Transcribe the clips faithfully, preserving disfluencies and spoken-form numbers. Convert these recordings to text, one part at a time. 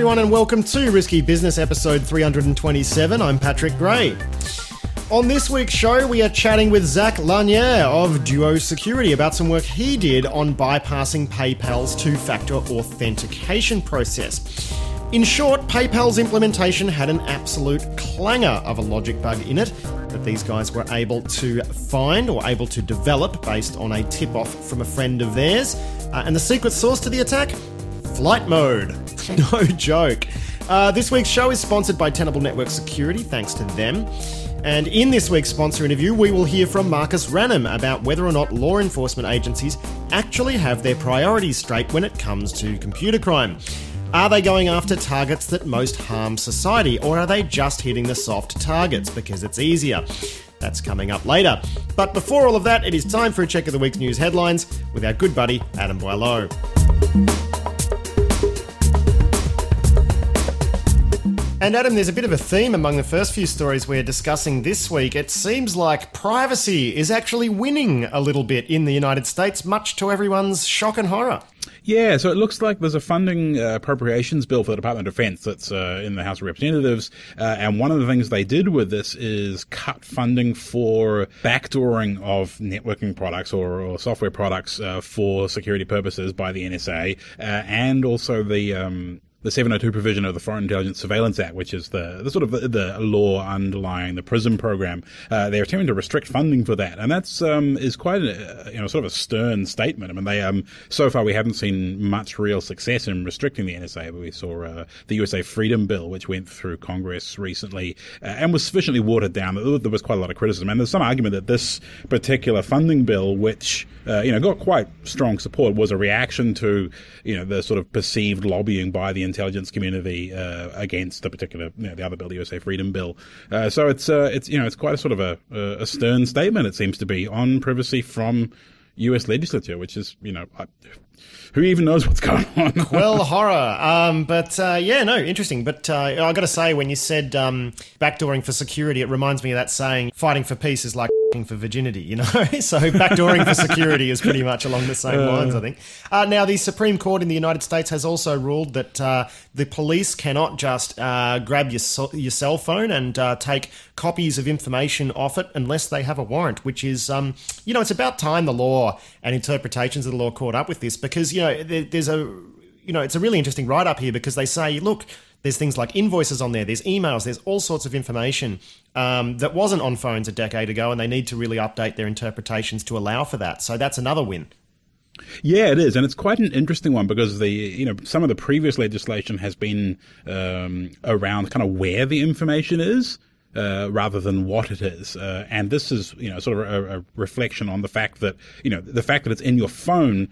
everyone, and welcome to Risky Business episode three hundred twenty-seven. I'm Patrick Gray. On this week's show, we are chatting with Zach Lanier of Duo Security about some work he did on bypassing PayPal's two-factor authentication process. In short, PayPal's implementation had an absolute clanger of a logic bug in it that these guys were able to find or able to develop based on a tip-off from a friend of theirs. Uh, and the secret sauce to the attack? Flight mode. No joke. Uh, this week's show is sponsored by Tenable Network Security, thanks to them. And in this week's sponsor interview, we will hear from Marcus Ranum about whether or not law enforcement agencies actually have their priorities straight when it comes to computer crime. Are they going after targets that most harm society, or are they just hitting the soft targets because it's easier? That's coming up later. But before all of that, it is time for a check of the week's news headlines with our good buddy, Adam Boileau. And Adam, there's a bit of a theme among the first few stories we're discussing this week. It seems like privacy is actually winning a little bit in the United States, much to everyone's shock and horror. Yeah, so it looks like there's a funding uh, appropriations bill for the Department of Defense that's uh, in the House of Representatives. Uh, and one of the things they did with this is cut funding for backdooring of networking products or, or software products uh, for security purposes by the N S A, uh, and also the um, the seven oh two provision of the Foreign Intelligence Surveillance Act, which is the, the sort of the, the law underlying the PRISM program. Uh, they're attempting to restrict funding for that, and that's um, is quite a, you know sort of a stern statement. I mean, they um so far we haven't seen much real success in restricting the N S A, but we saw uh, the U S A Freedom Bill, which went through Congress recently uh, and was sufficiently watered down. There was quite a lot of criticism, and there's some argument that this particular funding bill, which uh, you know got quite strong support, was a reaction to you know the sort of perceived lobbying by the intelligence community uh, against the particular, you know, the other bill, the U S A Freedom Bill. Uh, so it's uh, it's you know it's quite a sort of a, a stern statement, it seems to be, on privacy from U S legislature, which is you know. I, Who even knows what's going on? Well, horror. Um, but uh, yeah, no, interesting. But uh, I got to say, when you said um, backdooring for security, it reminds me of that saying, fighting for peace is like for virginity, you know? So backdooring for security is pretty much along the same lines, I think. Uh, now, the Supreme Court in the United States has also ruled that uh, the police cannot just uh, grab your, so- your cell phone and uh, take copies of information off it unless they have a warrant, which is, um, you know, it's about time the law and interpretations of the law caught up with this, because, you know, there, there's a, you know, it's a really interesting write-up here, because they say, look, there's things like invoices on there, there's emails, there's all sorts of information um, that wasn't on phones a decade ago, and they need to really update their interpretations to allow for that. So that's another win. Yeah, it is, and it's quite an interesting one, because the you know some of the previous legislation has been um, around kind of where the information is, Uh, rather than what it is. Uh, and this is, you know, sort of a, a reflection on the fact that, you know, the fact that it's in your phone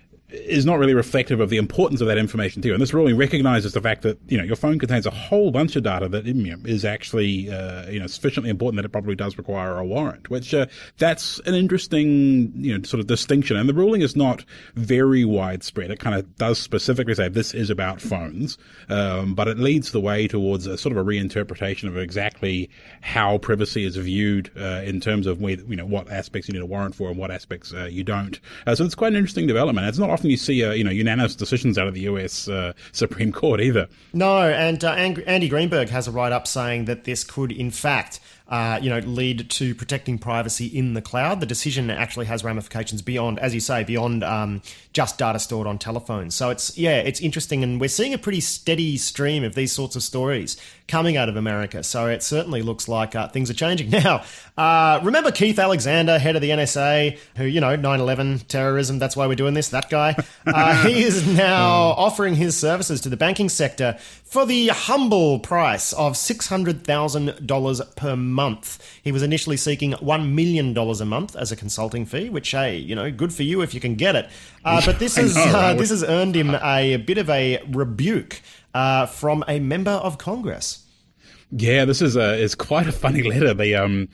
is not really reflective of the importance of that information to you. And this ruling recognizes the fact that, you know, your phone contains a whole bunch of data that, you know, is actually, uh, you know, sufficiently important that it probably does require a warrant, which, uh, that's an interesting, you know, sort of distinction. And the ruling is not very widespread. It kind of does specifically say this is about phones, um, but it leads the way towards a sort of a reinterpretation of exactly how privacy is viewed, uh, in terms of where, you know, what aspects you need a warrant for and what aspects, uh, you don't. Uh, so it's quite an interesting development. It's not often you see, uh, you know, unanimous decisions out of the U S uh, Supreme Court either. No, and uh, Andy Greenberg has a write-up saying that this could, in fact, uh, you know, lead to protecting privacy in the cloud. The decision actually has ramifications beyond, as you say, beyond um, just data stored on telephones. So it's, yeah, it's interesting, and we're seeing a pretty steady stream of these sorts of stories coming out of America. So it certainly looks like uh, things are changing. Now, uh, remember Keith Alexander, head of the N S A, who, you know, nine eleven terrorism, that's why we're doing this, that guy. Uh, he is now offering his services to the banking sector for the humble price of six hundred thousand dollars per month. He was initially seeking one million dollars a month as a consulting fee, which, hey, you know, good for you if you can get it. Uh, but this, is, know, uh, this has earned him a, a bit of a rebuke uh, from a member of Congress. Yeah, this is a, is quite a funny letter. The, um,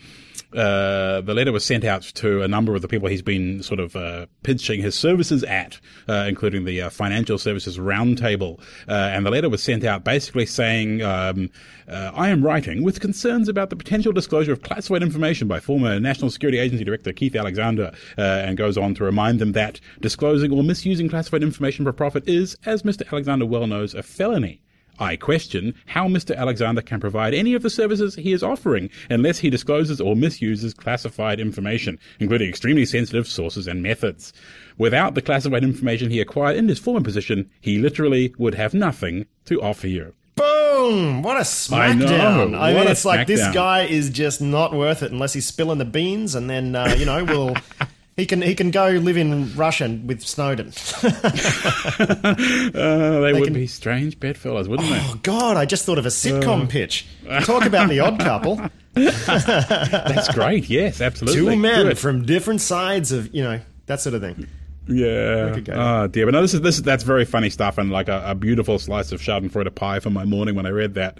Uh, the letter was sent out to a number of the people he's been sort of uh, pitching his services at, uh, including the uh, Financial Services Roundtable. Uh, and the letter was sent out basically saying, um, uh, I am writing with concerns about the potential disclosure of classified information by former National Security Agency Director Keith Alexander, uh, and goes on to remind them that disclosing or misusing classified information for profit is, as Mister Alexander well knows, a felony I question how Mister Alexander can provide any of the services he is offering unless he discloses or misuses classified information, including extremely sensitive sources and methods. Without the classified information he acquired in his former position, he literally would have nothing to offer you. Boom! What a smackdown. I, I mean, it's like smackdown. This guy is just not worth it unless he's spilling the beans, and then, uh, you know, we'll... He can he can go live in Russia with Snowden. uh, they, they would can... be strange bedfellows, wouldn't they? Oh, God, I just thought of a sitcom uh... pitch. Talk about The Odd Couple. That's great, yes, absolutely. Two men Good. from different sides of, you know, that sort of thing. Yeah. Oh dear, but no, this is this that's very funny stuff, and like a, a beautiful slice of Schadenfreude pie for my morning when I read that.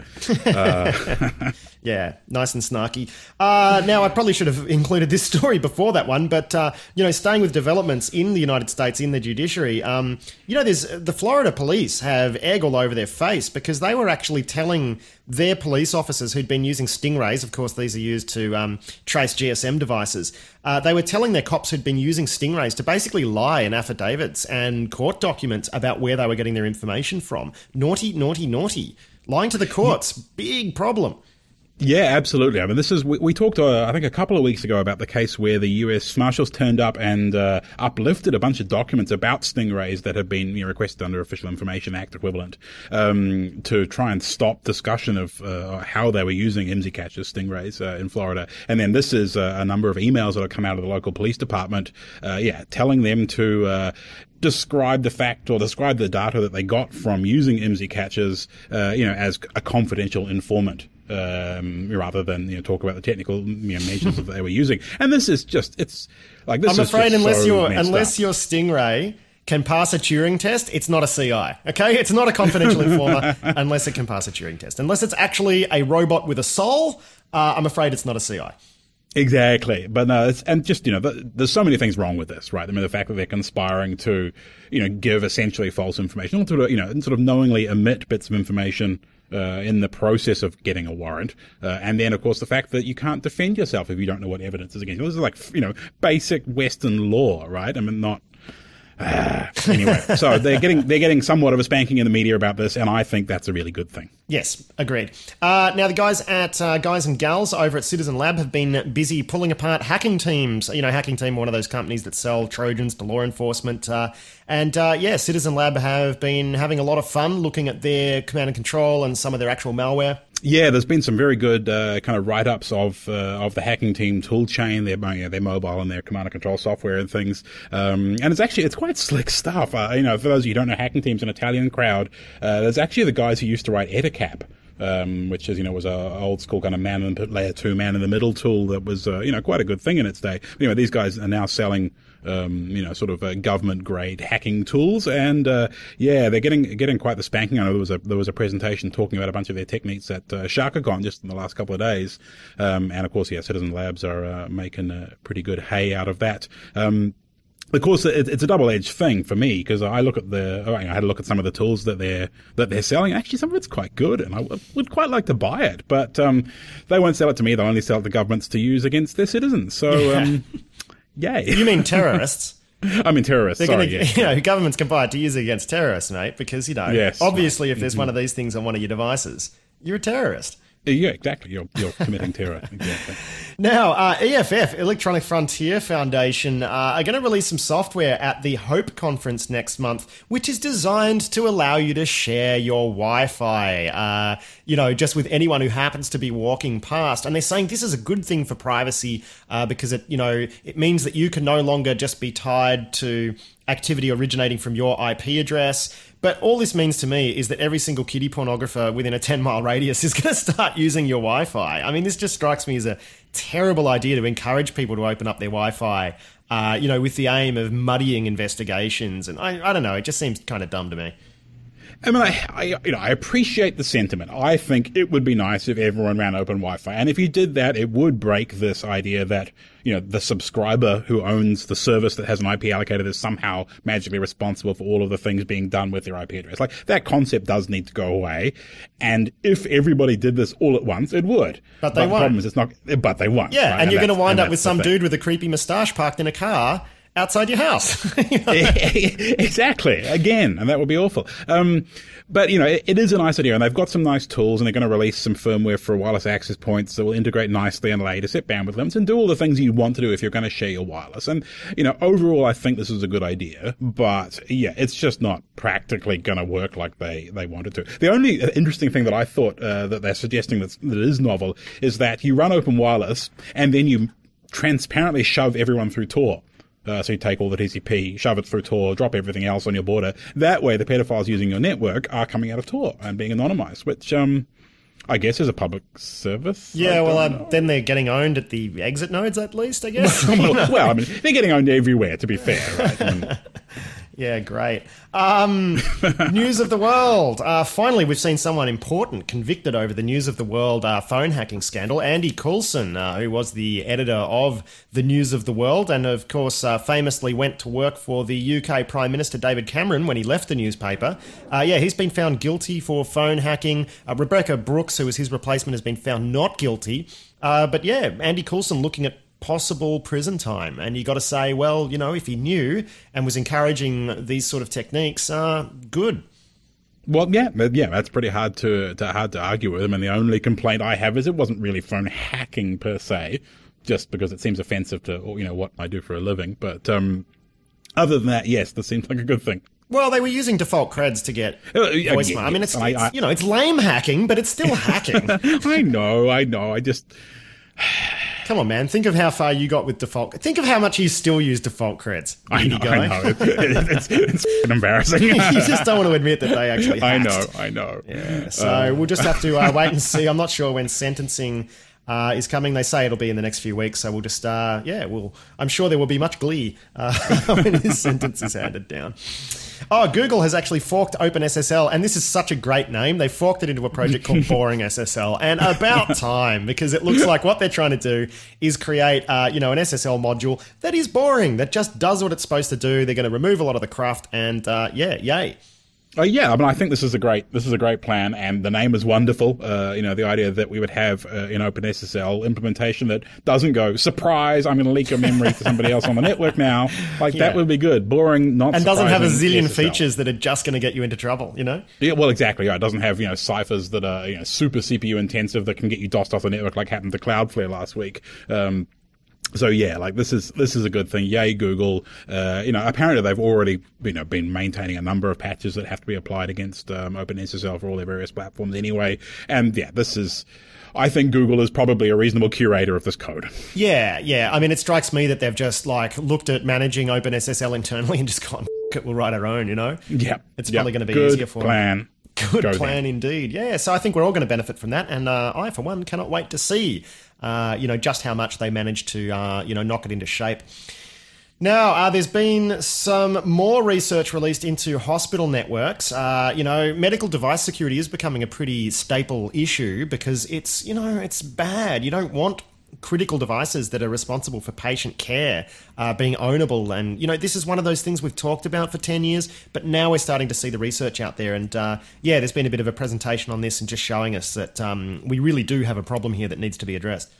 Uh, yeah, nice and snarky. Uh, now, I probably should have included this story before that one, but uh, you know, staying with developments in the United States in the judiciary, um, you know, there's the Florida police have egg all over their face because they were actually telling their police officers who'd been using stingrays, of course these are used to um, trace G S M devices, uh, they were telling their cops who'd been using stingrays to basically lie in affidavits and court documents about where they were getting their information from. Naughty, naughty, naughty. Lying to the courts, big problem. Yeah, absolutely. I mean, this is, we, we talked, uh, I think, a couple of weeks ago about the case where the U S Marshals turned up and uh, uplifted a bunch of documents about stingrays that had been, you know, requested under Official Information Act equivalent um, to try and stop discussion of uh, how they were using I M S I catches, stingrays, uh, in Florida. And then this is uh, a number of emails that have come out of the local police department, uh, yeah, telling them to uh, describe the fact or describe the data that they got from using I M S I catches, uh, you know, as a confidential informant. Um, rather than, you know, talk about the technical, you know, measures that they were using. And this is just, it's like, this I'm is afraid just unless so your messed unless up. your stingray can pass a Turing test, it's not a C I. Okay, it's not a confidential informer unless it can pass a Turing test. Unless it's actually a robot with a soul, uh, I'm afraid it's not a C I. Exactly. But no, it's, and just, you know, the, there's so many things wrong with this, right? I mean, the fact that they're conspiring to, you know, give essentially false information, or to, you know, and sort of knowingly omit bits of information Uh, in the process of getting a warrant. Uh, and then, of course, the fact that you can't defend yourself if you don't know what evidence is against you. This is like, you know, basic Western law, right? I mean, not... Uh, anyway, so they're getting they're getting somewhat of a spanking in the media about this, and I think that's a really good thing. Yes, agreed. Uh, now, the guys at uh, Guys and Gals over at Citizen Lab have been busy pulling apart hacking teams. You know, Hacking Team, one of those companies that sell Trojans to law enforcement. Uh, and, uh, yeah, Citizen Lab have been having a lot of fun looking at their command and control and some of their actual malware. Yeah, there's been some very good uh, kind of write-ups of uh, of the Hacking Team tool chain, their, you know, their mobile and their command and control software and things. Um, and it's actually, it's quite slick stuff. Uh, you know, for those of you who don't know, Hacking Team's an Italian crowd. Uh, there's actually the guys who used to write Ettercap. Um, which is, you know, was a old school kind of man in the layer two, man in the middle tool that was, uh, you know, quite a good thing in its day. But anyway, these guys are now selling, um, you know, sort of uh, government grade hacking tools, and uh, yeah, they're getting getting quite the spanking. I know there was a there was a presentation talking about a bunch of their techniques at uh, SharkaCon just in the last couple of days, um, and of course, yeah, Citizen Labs are uh, making a pretty good hay out of that. Um, Of course, it's a double-edged thing for me because I look at the, I had a look at some of the tools that they're that they're selling. Actually, some of it's quite good, and I would quite like to buy it. But um, they won't sell it to me; they'll only sell it to governments to use against their citizens. So, um, yay! You mean terrorists? I mean terrorists. They're sorry, gonna, yeah. You know, governments can buy it to use it against terrorists, mate. Because you know, yes, obviously, if there's mm-hmm. one of these things on one of your devices, you're a terrorist. Yeah, exactly. You're, you're committing terror. Exactly. Now, uh, E F F, Electronic Frontier Foundation, uh, are going to release some software at the HOPE conference next month, which is designed to allow you to share your Wi-Fi, uh, you know, just with anyone who happens to be walking past. And they're saying this is a good thing for privacy uh, because it, you know, it means that you can no longer just be tied to activity originating from your I P address. But all this means to me is that every single kiddie pornographer within a ten-mile radius is going to start using your Wi-Fi. I mean, this just strikes me as a terrible idea to encourage people to open up their Wi-Fi, uh, you know, with the aim of muddying investigations. And I, I don't know, it just seems kind of dumb to me. I mean, I, I, you know, I appreciate the sentiment. I think it would be nice if everyone ran open Wi-Fi. And if you did that, it would break this idea that, you know, the subscriber who owns the service that has an I P allocated is somehow magically responsible for all of the things being done with their I P address. Like, that concept does need to go away. And if everybody did this all at once, it would. But they but won't. The problem is it's not, but they won't. Yeah, right? and you're going to wind and up with some dude with a creepy moustache parked in a car outside your house. Exactly. Again, and that would be awful. Um, but, you know, it, it is a nice idea, and they've got some nice tools, and they're going to release some firmware for wireless access points that will integrate nicely and allow you to set bandwidth limits and do all the things you want to do if you're going to share your wireless. And, you know, overall, I think this is a good idea, but, yeah, it's just not practically going to work like they, they wanted to. The only interesting thing that I thought uh, that they're suggesting that's, that is novel is that you run Open Wireless, and then you transparently shove everyone through Tor. Uh, so you take all the T C P, shove it through Tor, drop everything else on your border. That way, the pedophiles using your network are coming out of Tor and being anonymized, which um, I guess is a public service. Yeah, well, um, then they're getting owned at the exit nodes, at least, I guess. well, well, I mean, they're getting owned everywhere, to be fair, right? I mean, yeah, great. Um, news of the world. Uh, finally, we've seen someone important convicted over the News of the World uh, phone hacking scandal. Andy Coulson, uh, who was the editor of the News of the World and, of course, uh, famously went to work for the U K Prime Minister David Cameron when he left the newspaper. Uh, yeah, he's been found guilty for phone hacking. Uh, Rebecca Brooks, who was his replacement, has been found not guilty. Uh, but yeah, Andy Coulson looking at possible prison time. And you got to say, well, you know, if he knew and was encouraging these sort of techniques, uh, good. Well, yeah, yeah, that's pretty hard to, to hard to argue with him. And the only complaint I have is it wasn't really phone hacking per se, just because it seems offensive to, you know, what I do for a living. But um, other than that, yes, this seems like a good thing. Well, they were using default creds to get uh, voicemail. Yeah, I mean, it's, I, it's I, you know, it's lame hacking, but it's still hacking. I know, I know. I just... Come on, man. Think of how far you got with default. Think of how much you still use default creds. I know, guy. I know. It's, it's, it's embarrassing. You just don't want to admit that they actually hacked. I know, I know. Yeah, so uh, we'll just have to uh, wait and see. I'm not sure when sentencing uh, is coming. They say it'll be in the next few weeks, so we'll just, uh, yeah, we'll. I'm sure there will be much glee uh, when his sentence is handed down. Oh, Google has actually forked OpenSSL, and this is such a great name. They forked it into a project called Boring S S L, and about time, because it looks like what they're trying to do is create, uh, you know, an S S L module that is boring, that just does what it's supposed to do. They're going to remove a lot of the cruft, and uh, yeah, yay. Uh, yeah, I mean, I think this is a great this is a great plan, and the name is wonderful. Uh, you know, the idea that we would have uh, an OpenSSL implementation that doesn't go, surprise, I'm going to leak your memory to somebody else on the network now. Like, yeah. That would be good. Boring, not and doesn't have a zillion S S L features that are just going to get you into trouble, you know? Yeah, well, exactly. Yeah, it doesn't have, you know, ciphers that are, you know, super C P U intensive that can get you DOSed off the network like happened to Cloudflare last week. Um, So yeah, like this is this is a good thing. Yay, Google! Uh, you know, apparently they've already you know been maintaining a number of patches that have to be applied against um, OpenSSL for all their various platforms anyway. And yeah, this is. I think Google is probably a reasonable curator of this code. Yeah, yeah. I mean, it strikes me that they've just like looked at managing OpenSSL internally and just gone, it, we'll write our own. You know? Yeah, it's yep. probably going to be good easier for plan. them. Good Go plan then. Indeed. Yeah. So I think we're all going to benefit from that, and uh, I, for one, cannot wait to see. Uh, you know, just how much they managed to, uh, you know, knock it into shape. Now, uh, there's been some more research released into hospital networks. Uh, you know, medical device security is becoming a pretty staple issue because it's, you know, it's bad. You don't want critical devices that are responsible for patient care uh, being ownable. And, you know, this is one of those things we've talked about for ten years, but now we're starting to see the research out there. And, uh, yeah, there's been a bit of a presentation on this and just showing us that um, we really do have a problem here that needs to be addressed.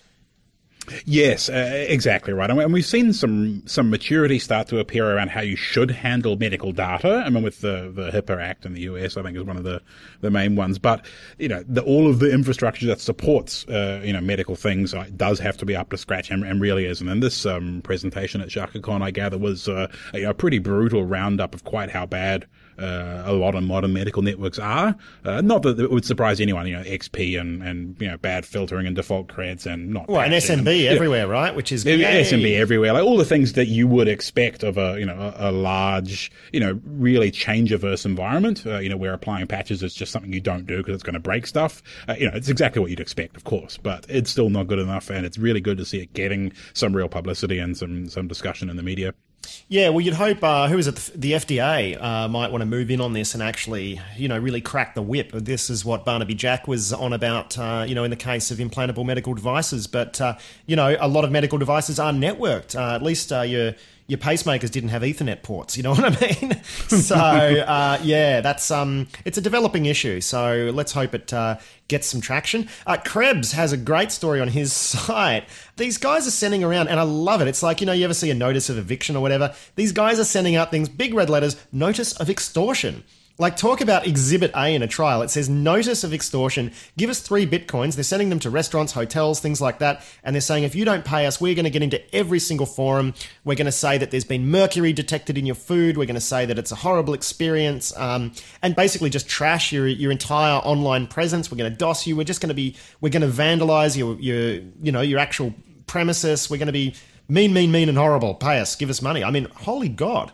Yes, uh, exactly right. And we've seen some some maturity start to appear around how you should handle medical data. I mean, with the, the HIPAA Act in the U S, I think is one of the, the main ones. But, you know, the, all of the infrastructure that supports, uh, you know, medical things uh, does have to be up to scratch and, and really isn't. And this um, presentation at ShakaCon, I gather, was uh, a, a pretty brutal roundup of quite how bad Uh, a lot of modern medical networks are. Uh, not that it would surprise anyone, you know, X P and, and you know, bad filtering and default creds and not. Well, and S M B and, everywhere, yeah, right? Which is yay. S M B everywhere, like all the things that you would expect of a, you know, a, a large, you know, really change-averse environment. Uh, you know, where applying patches is just something you don't do because it's going to break stuff. Uh, you know, it's exactly what you'd expect, of course, but it's still not good enough, and it's really good to see it getting some real publicity and some some discussion in the media. Yeah, well, you'd hope, uh, who is it, the F D A uh, might want to move in on this and actually, you know, really crack the whip. This is what Barnaby Jack was on about, uh, you know, in the case of implantable medical devices. But, uh, you know, a lot of medical devices are networked. Uh, at least uh, your your pacemakers didn't have Ethernet ports. You know what I mean? So uh, yeah, that's um, it's a developing issue. So let's hope it uh, gets some traction. Uh, Krebs has a great story on his site. These guys are sending around, and I love it. It's like, you know, you ever see a notice of eviction or whatever? These guys are sending out things, big red letters, notice of extortion. Like, talk about Exhibit A in a trial. It says, notice of extortion. Give us three bitcoins. They're sending them to restaurants, hotels, things like that. And they're saying, if you don't pay us, we're going to get into every single forum. We're going to say that there's been mercury detected in your food. We're going to say that it's a horrible experience. Um, and basically just trash your your entire online presence. We're going to DOS you. We're just going to be, we're going to vandalize your, your, you know, your actual premises. We're going to be mean, mean, mean and horrible. Pay us. Give us money. I mean, holy God.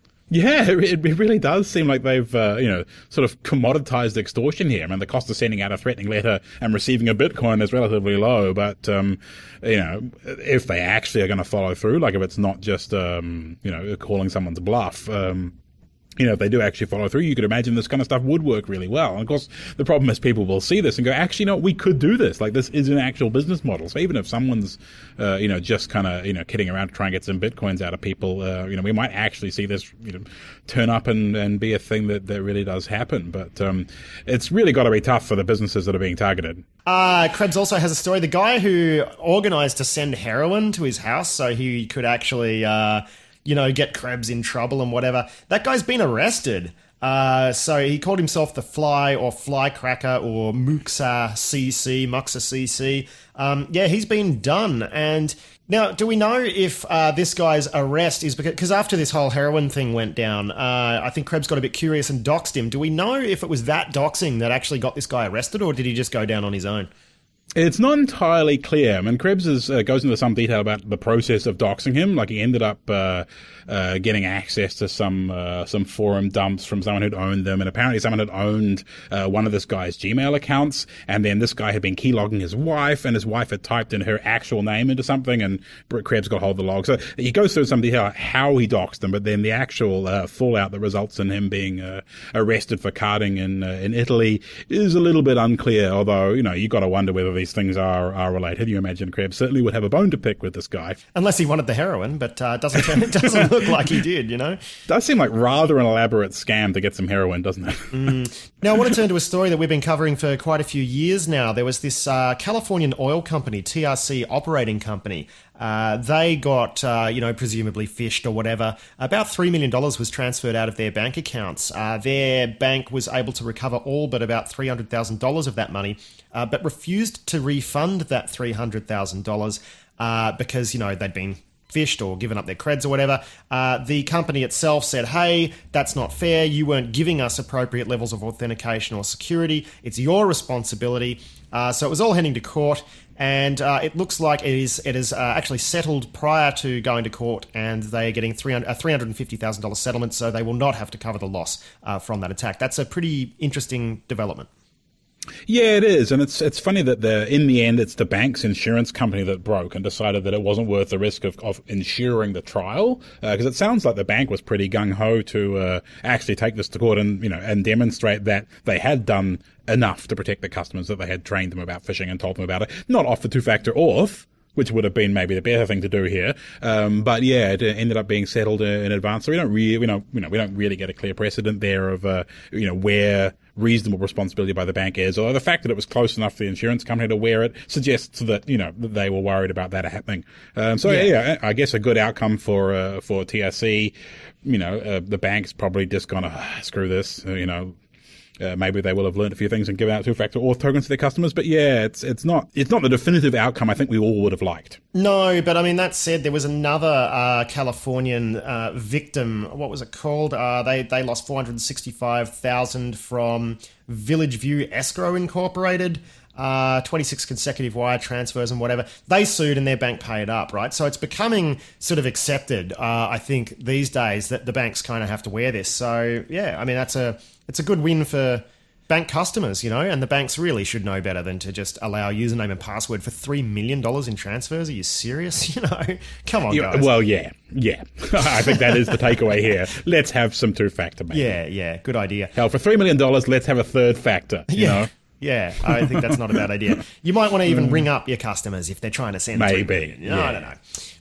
Yeah, it, it really does seem like they've, uh, you know, sort of commoditized extortion here. I mean, the cost of sending out a threatening letter and receiving a Bitcoin is relatively low, but, um, you know, if they actually are going to follow through, like if it's not just, um, you know, calling someone's bluff, um, you know, if they do actually follow through, you could imagine this kind of stuff would work really well. And of course, the problem is people will see this and go, actually, no, we could do this. Like, this is an actual business model. So even if someone's, uh, you know, just kind of, you know, kidding around to try and get some Bitcoins out of people, uh, you know, we might actually see this, you know, turn up and, and be a thing that, that really does happen. But um, it's really got to be tough for the businesses that are being targeted. Uh, Krebs also has a story. The guy who organized to send heroin to his house so he could actually... Uh, you know, get Krebs in trouble and whatever. That guy's been arrested. Uh, so he called himself the Fly or Flycracker or Muxa C C, Muxa C C. Um, yeah, he's been done. And now, do we know if uh, this guy's arrest is because, because after this whole heroin thing went down, uh, I think Krebs got a bit curious and doxed him. Do we know if it was that doxing that actually got this guy arrested, or did he just go down on his own? It's not entirely clear. I mean, Krebs is, uh, goes into some detail about the process of doxing him. Like, he ended up uh, uh, getting access to some uh, some forum dumps from someone who'd owned them, and apparently someone had owned uh, one of this guy's Gmail accounts, and then this guy had been keylogging his wife, and his wife had typed in her actual name into something, and Krebs got hold of the log. So he goes through some detail how he doxed them, but then the actual uh, fallout that results in him being uh, arrested for carding in uh, in Italy is a little bit unclear, although, you know, you got to wonder whether these things are, are related. You imagine Krebs certainly would have a bone to pick with this guy. Unless he wanted the heroin, but uh, doesn't turn, it doesn't look like he did, you know? Does seem like rather an elaborate scam to get some heroin, doesn't it? mm. Now, I want to turn to a story that we've been covering for quite a few years now. There was this uh, Californian oil company, T R C Operating Company. Uh, they got, uh, you know, presumably fished or whatever. About three million dollars was transferred out of their bank accounts. Uh, their bank was able to recover all but about three hundred thousand dollars of that money, uh, but refused to refund that three hundred thousand dollars uh, because, you know, they'd been fished or given up their creds or whatever. Uh, the company itself said, hey, that's not fair. You weren't giving us appropriate levels of authentication or security. It's your responsibility. Uh, so it was all heading to court. And uh, it looks like it is it is uh, actually settled prior to going to court, and they're getting three hundred, a three hundred fifty thousand dollars settlement, so they will not have to cover the loss uh, from that attack. That's a pretty interesting development. Yeah, it is, and it's it's funny that the in the end it's the bank's insurance company that broke and decided that it wasn't worth the risk of, of insuring the trial, because uh, it sounds like the bank was pretty gung ho to uh, actually take this to court and you know and demonstrate that they had done enough to protect the customers, that they had trained them about phishing and told them about it, not off the two-factor auth, which would have been maybe the better thing to do here. Um, but yeah, it ended up being settled in advance. So we don't really, we don't, you know, we don't really get a clear precedent there of, uh, you know, where reasonable responsibility by the bank is, or the fact that it was close enough for the insurance company to wear it suggests that, you know, that they were worried about that happening. Um, so yeah. yeah, I guess a good outcome for, uh, for T R C. You know, uh, the bank's probably just gonna oh, screw this, uh, you know, Uh, maybe they will have learned a few things and given out two-factor auth tokens to their customers. But yeah, it's it's not it's not the definitive outcome I think we all would have liked. No, but I mean, that said, there was another uh, Californian uh, victim. What was it called? Uh, they they lost four hundred sixty-five thousand dollars from Village View Escrow Incorporated. Uh, twenty-six consecutive wire transfers and whatever. They sued and their bank paid up, right? So it's becoming sort of accepted, uh, I think, these days that the banks kind of have to wear this. So, yeah, I mean, that's a it's a good win for bank customers, you know, and the banks really should know better than to just allow username and password for three million dollars in transfers. Are you serious? You know, come on, yeah, guys. Well, yeah, yeah. I think that is the takeaway here. Let's have some two-factor, maybe. Yeah, yeah, good idea. Hell, for three million dollars, let's have a third factor, you yeah. know? Yeah, I think that's not a bad idea. You might want to even ring up your customers if they're trying to send Maybe. three million. No, yeah. I don't know.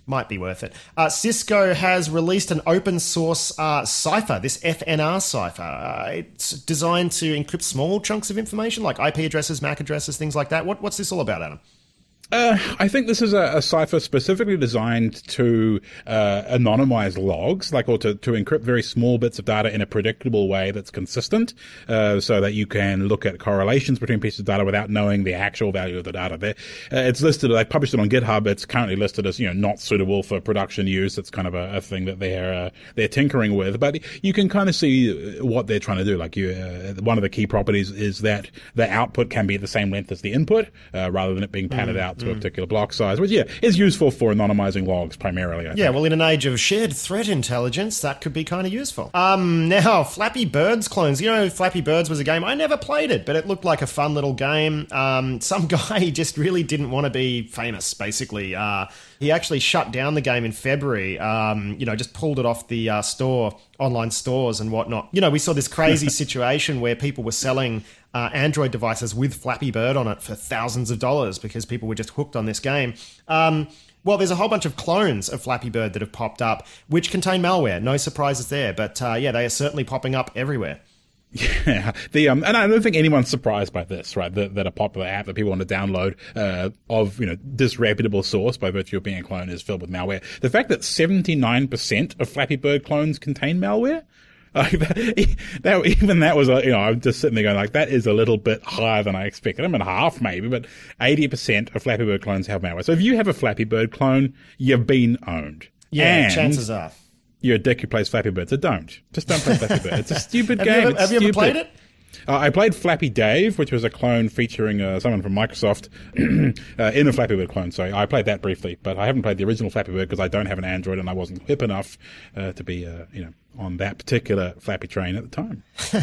might be worth it. Uh, Cisco has released an open source uh, cipher, this F N R cipher. Uh, it's designed to encrypt small chunks of information like I P addresses, M A C addresses, things like that. What, what's this all about, Adam? Uh, I think this is a, a cipher specifically designed to uh, anonymize logs, like or to, to encrypt very small bits of data in a predictable way that's consistent, uh, so that you can look at correlations between pieces of data without knowing the actual value of the data. There, uh, it's listed. They published it on GitHub. It's currently listed as you know not suitable for production use. It's kind of a, a thing that they're uh, they're tinkering with, but you can kind of see what they're trying to do. Like you, uh, one of the key properties is that the output can be the same length as the input, uh, rather than it being padded mm. out to mm. a particular block size, which, yeah, is useful for anonymizing logs primarily, I Yeah, think. Well, in an age of shared threat intelligence, that could be kind of useful. Um, now, Flappy Birds clones. You know, Flappy Birds was a game. I never played it, but it looked like a fun little game. Um, some guy just really didn't want to be famous, basically. Uh, he actually shut down the game in February, um, you know, just pulled it off the uh, store, online stores and whatnot. You know, we saw this crazy situation where people were selling Uh, Android devices with Flappy Bird on it for thousands of dollars because people were just hooked on this game. Um, well, there's a whole bunch of clones of Flappy Bird that have popped up, which contain malware. No surprises there, but uh, yeah, they are certainly popping up everywhere. Yeah, the um, and I don't think anyone's surprised by this, right? That, that a popular app that people want to download uh, of you know disreputable source by virtue of being a clone is filled with malware. The fact that seventy-nine percent of Flappy Bird clones contain malware. Like that, that, even that was, a, you know, I'm just sitting there going like, that is a little bit higher than I expected. I mean, half maybe, but eighty percent of Flappy Bird clones have malware. So if you have a Flappy Bird clone, you've been owned. Yeah, and chances are. You're a dick who plays Flappy Bird, so don't. Just don't play Flappy Bird. It's a stupid have game. You ever, it's have you stupid. ever played it? Uh, I played Flappy Dave, which was a clone featuring uh, someone from Microsoft uh, in a Flappy Bird clone. So I played that briefly, but I haven't played the original Flappy Bird because I don't have an Android and I wasn't hip enough uh, to be, uh, you know, on that particular Flappy train at the time.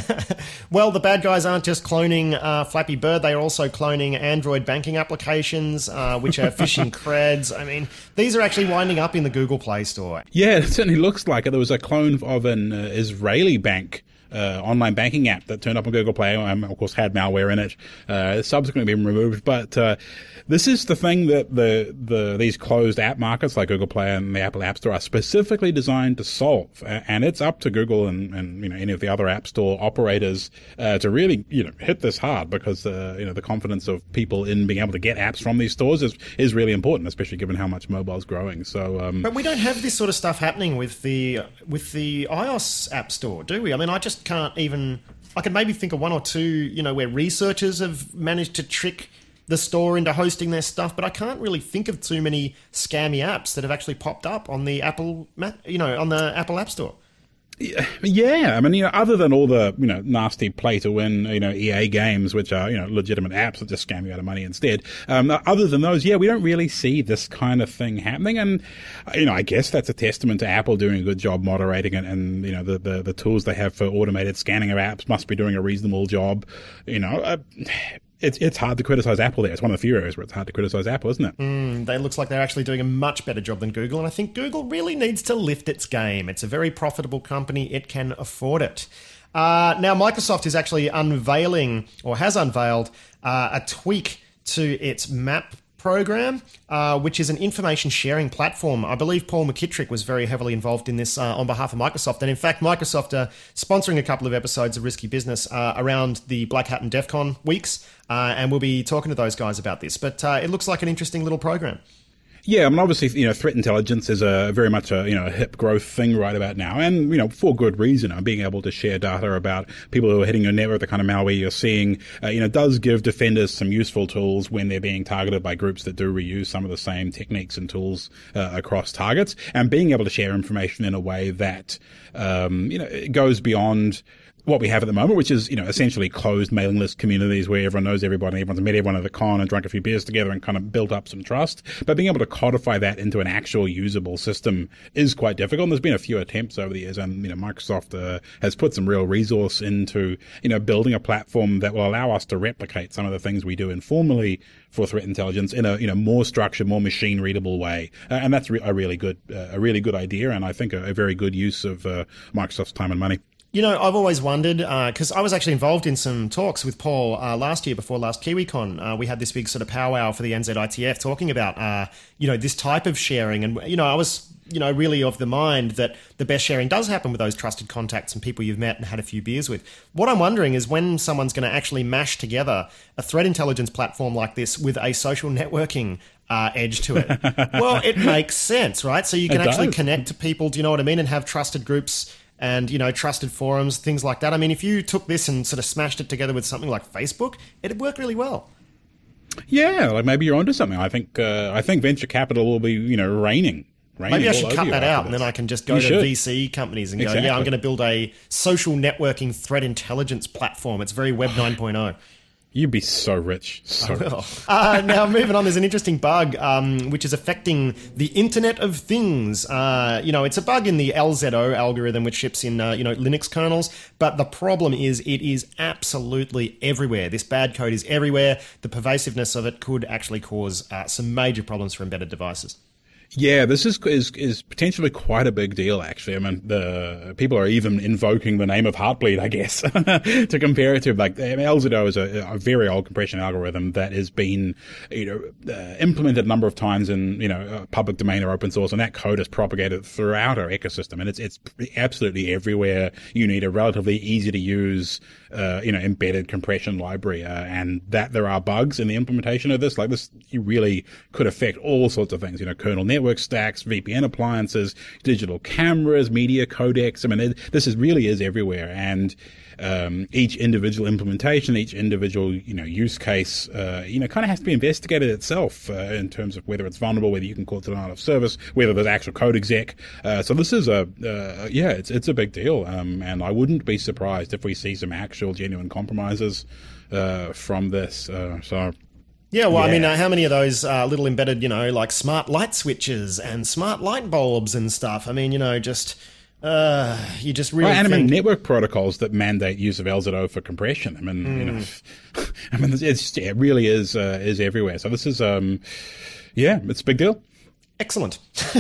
Well, the bad guys aren't just cloning uh, Flappy Bird; they are also cloning Android banking applications, uh, which are phishing creds. I mean, these are actually winding up in the Google Play Store. Yeah, it certainly looks like it. There was a clone of an uh, Israeli bank. Uh, online banking app that turned up on Google Play, um, of course, had malware in it. Uh, it's subsequently been removed, but uh, this is the thing that the the these closed app markets like Google Play and the Apple App Store are specifically designed to solve. And it's up to Google and, and you know any of the other App Store operators uh, to really you know hit this hard because uh, you know the confidence of people in being able to get apps from these stores is is really important, especially given how much mobile's growing. So, um, but we don't have this sort of stuff happening with the with the iOS App Store, do we? I mean, I just can't even I can maybe think of one or two, you know, where researchers have managed to trick the store into hosting their stuff, but I can't really think of too many scammy apps that have actually popped up on the Apple, you know, on the Apple App Store. Yeah, I mean, you know, other than all the, you know, nasty play to win, you know, E A games, which are, you know, legitimate apps that just scam you out of money instead. Um, other than those, yeah, we don't really see this kind of thing happening. And, you know, I guess that's a testament to Apple doing a good job moderating it. And, you know, the, the, the tools they have for automated scanning of apps must be doing a reasonable job. You know, uh, It's it's hard to criticize Apple there. It's one of the few areas where it's hard to criticize Apple, isn't it? Mm, they looks like they're actually doing a much better job than Google, and I think Google really needs to lift its game. It's a very profitable company. It can afford it. Uh, now, Microsoft is actually unveiling, or has unveiled, uh, a tweak to its Map program, uh, which is an information sharing platform. I believe Paul McKittrick was very heavily involved in this uh, on behalf of Microsoft. And in fact, Microsoft are sponsoring a couple of episodes of Risky Business uh, around the Black Hat and DEF CON weeks. Uh, and we'll be talking to those guys about this. But uh, it looks like an interesting little program. Yeah, I mean, obviously, you know, threat intelligence is a very much a, you know, a hip growth thing right about now. And, you know, for good reason. I mean, being able to share data about people who are hitting your network, the kind of malware you're seeing, uh, you know, does give defenders some useful tools when they're being targeted by groups that do reuse some of the same techniques and tools uh, across targets. And being able to share information in a way that, um, you know, it goes beyond what we have at the moment, which is, you know, essentially closed mailing list communities where everyone knows everybody, everyone's met everyone at the con and drunk a few beers together and kind of built up some trust. But being able to codify that into an actual usable system is quite difficult. And there's been a few attempts over the years, and, you know, Microsoft uh, has put some real resource into, you know, building a platform that will allow us to replicate some of the things we do informally for threat intelligence in a, you know, more structured, more machine readable way. Uh, and that's re- a really good, uh, a really good idea. And I think a, a very good use of uh, Microsoft's time and money. You know, I've always wondered, because uh, I was actually involved in some talks with Paul uh, last year before last KiwiCon. Uh, we had this big sort of powwow for the N Z I T F talking about, uh, you know, this type of sharing. And, you know, I was, you know, really of the mind that the best sharing does happen with those trusted contacts and people you've met and had a few beers with. What I'm wondering is when someone's going to actually mash together a threat intelligence platform like this with a social networking Uh, edge to it. Well, it makes sense, right? So you can It actually does. connect to people, do you know what I mean, and have trusted groups and, you know, trusted forums, things like that. I mean, if you took this and sort of smashed it together with something like Facebook, it'd work really well. Yeah, like maybe you're onto something. I think uh, I think venture capital will be, you know, raining. raining Maybe I all should over cut you that after out and this. then I can just go You to should. V C companies and go, Exactly. yeah, I'm going to build a social networking threat intelligence platform. It's very Web nine point oh. You'd be so rich. So rich. Well, uh, now moving on, there's an interesting bug um, which is affecting the Internet of Things. Uh, you know, it's a bug in the L Z O algorithm which ships in, uh, you know, Linux kernels. But the problem is it is absolutely everywhere. This bad code is everywhere. The pervasiveness of it could actually cause uh, some major problems for embedded devices. Yeah, this is, is is potentially quite a big deal, actually. I mean, the people are even invoking the name of Heartbleed, I guess, to compare it to. Like, L Z O is a, a very old compression algorithm that has been, you know, uh, implemented a number of times in, you know, uh, public domain or open source, and that code is propagated throughout our ecosystem, and it's it's absolutely everywhere. You need a relatively easy to use, uh, you know, embedded compression library, uh, and that there are bugs in the implementation of this. Like this, you really could affect all sorts of things. You know, kernel network stacks, V P N appliances, digital cameras, media codecs. I mean, it, this is really is everywhere, and um, each individual implementation, each individual, you know, use case, uh, you know, kind of has to be investigated itself uh, in terms of whether it's vulnerable, whether you can call it denial of service, whether there's actual code exec. Uh, so this is a, uh, yeah, it's it's a big deal, um, and I wouldn't be surprised if we see some actual genuine compromises uh, from this. Uh, so. Yeah, well, Yeah. I mean, uh, how many of those uh, little embedded, you know, like smart light switches and smart light bulbs and stuff? I mean, you know, just, uh, you just really Well, and I mean, think... network protocols that mandate use of L Z O for compression. I mean, mm. you know, I mean, it's, it really is uh, is everywhere. So this is, um, yeah, it's a big deal. Excellent.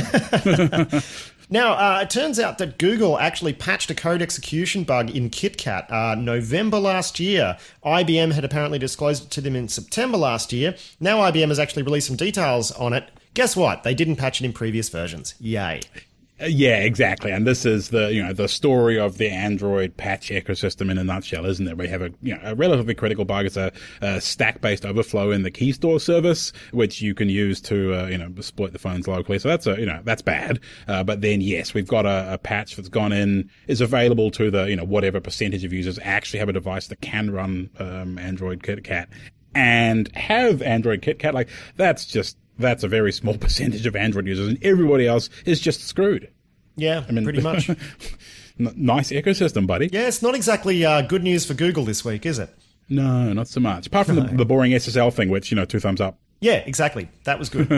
Now, uh, it turns out that Google actually patched a code execution bug in KitKat uh, November last year. I B M had apparently disclosed it to them in September last year. Now I B M has actually released some details on it. Guess what? They didn't patch it in previous versions. Yay. Uh, yeah, exactly. And this is the, you know, the story of the Android patch ecosystem in a nutshell, isn't it? We have a, you know, a relatively critical bug. It's a, a stack-based overflow in the key store service, which you can use to, uh, you know, exploit the phones locally. So that's a, you know, that's bad. Uh, but then, yes, we've got a, a patch that's gone in, is available to the, you know, whatever percentage of users actually have a device that can run, um, Android KitKat and have Android KitKat. Like, that's just, that's a very small percentage of Android users, and everybody else is just screwed. Yeah, I mean, pretty much. Nice ecosystem, buddy. Yeah, it's not exactly uh, good news for Google this week, is it? No, not so much. Apart from No. the, the boring S S L thing, which, you know, two thumbs up. Yeah, exactly. That was good.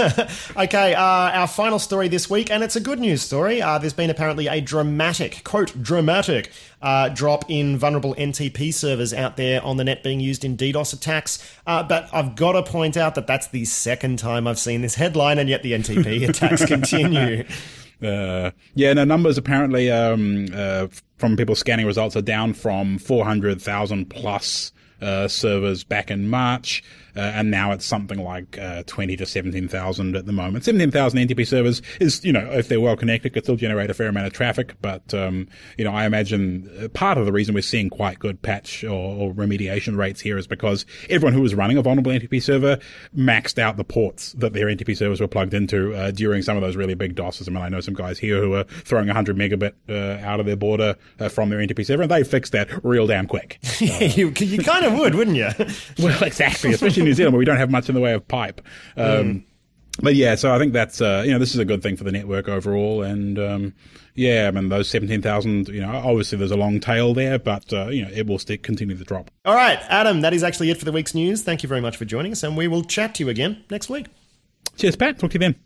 Okay, uh, our final story this week, and it's a good news story. Uh, there's been apparently a dramatic, quote, dramatic uh, drop in vulnerable N T P servers out there on the net being used in DDoS attacks. Uh, but I've got to point out that that's the second time I've seen this headline, and yet the N T P attacks continue. Uh, yeah, no, numbers apparently um, uh, from people scanning results are down from four hundred thousand plus uh, servers back in March. Uh, and now it's something like uh, twenty to seventeen thousand at the moment. seventeen thousand N T P servers is, you know, if they're well connected, could still generate a fair amount of traffic. But, um, you know, I imagine part of the reason we're seeing quite good patch or, or remediation rates here is because everyone who was running a vulnerable N T P server maxed out the ports that their N T P servers were plugged into uh, during some of those really big DOSes. I mean, I know some guys here who are throwing one hundred megabit uh, out of their border uh, from their N T P server, and they fixed that real damn quick. Yeah, you, you kind of would, wouldn't you? Well, exactly, especially in New Zealand where we don't have much in the way of pipe. Um, mm. But yeah, so I think that's, uh, you know, this is a good thing for the network overall. And, um, yeah, I mean, those seventeen thousand, you know, obviously there's a long tail there, but, uh, you know, it will stick, continue to drop. All right, Adam, that is actually it for the week's news. Thank you very much for joining us, and we will chat to you again next week. Cheers, Pat. Talk to you then.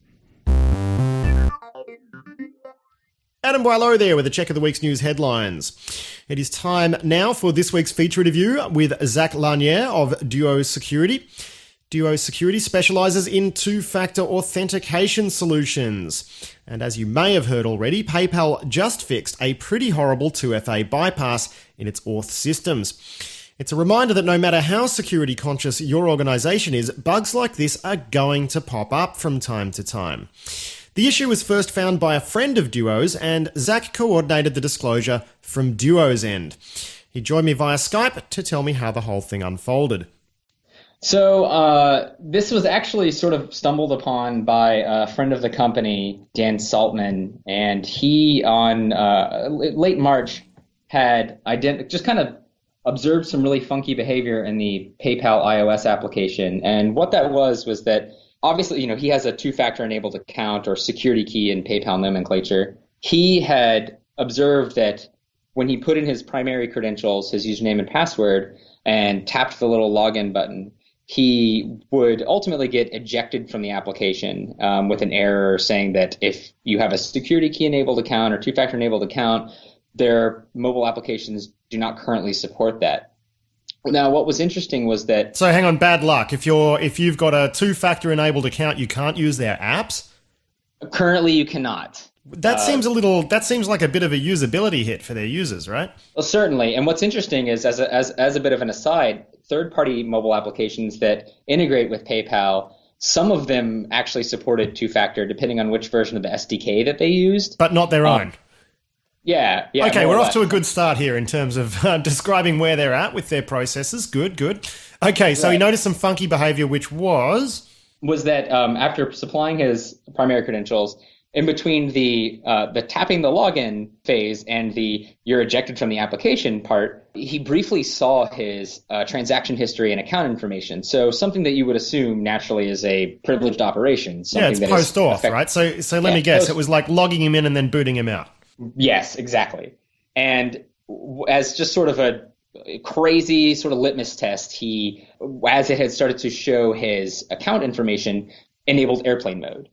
Adam Boileau there with a check of the week's news headlines. It is time now for this week's feature review with Zach Lanier of Duo Security. Duo Security specializes in two-factor authentication solutions. And as you may have heard already, PayPal just fixed a pretty horrible two F A bypass in its auth systems. It's a reminder that no matter how security conscious your organization is, bugs like this are going to pop up from time to time. The issue was first found by a friend of Duo's, and Zach coordinated the disclosure from Duo's end. He joined me via Skype to tell me how the whole thing unfolded. So uh, this was actually sort of stumbled upon by a friend of the company, Dan Saltman, and he on uh, late March had ident- just kind of observed some really funky behavior in the PayPal iOS application. And what that was was that obviously, you know, he has a two-factor enabled account or security key in PayPal nomenclature. He had observed that when he put in his primary credentials, his username and password, and tapped the little login button, he would ultimately get ejected from the application um, with an error saying that if you have a security key enabled account or two-factor enabled account, their mobile applications do not currently support that. Now, what was interesting was that... So hang on, bad luck. If you're if you've got a two-factor enabled account, you can't use their apps? Currently, you cannot. That uh, seems a little. That seems like a bit of a usability hit for their users, right? Well, certainly. And what's interesting is, as a, as as a bit of an aside, third-party mobile applications that integrate with PayPal, some of them actually supported two-factor, depending on which version of the S D K that they used, but not their um, own. Yeah. Yeah. Okay, we're off to a good start here in terms of uh, describing where they're at with their processes. Good, good. Okay, so right. He noticed some funky behavior, which was was that um, after supplying his primary credentials, in between the uh, the tapping the login phase and the you're ejected from the application part, he briefly saw his uh, transaction history and account information. So something that you would assume naturally is a privileged operation. Yeah, it's post-auth, right? So so let yeah, me guess, post- it was like logging him in and then booting him out. Yes, exactly. And as just sort of a crazy sort of litmus test, he, as it had started to show his account information, enabled airplane mode.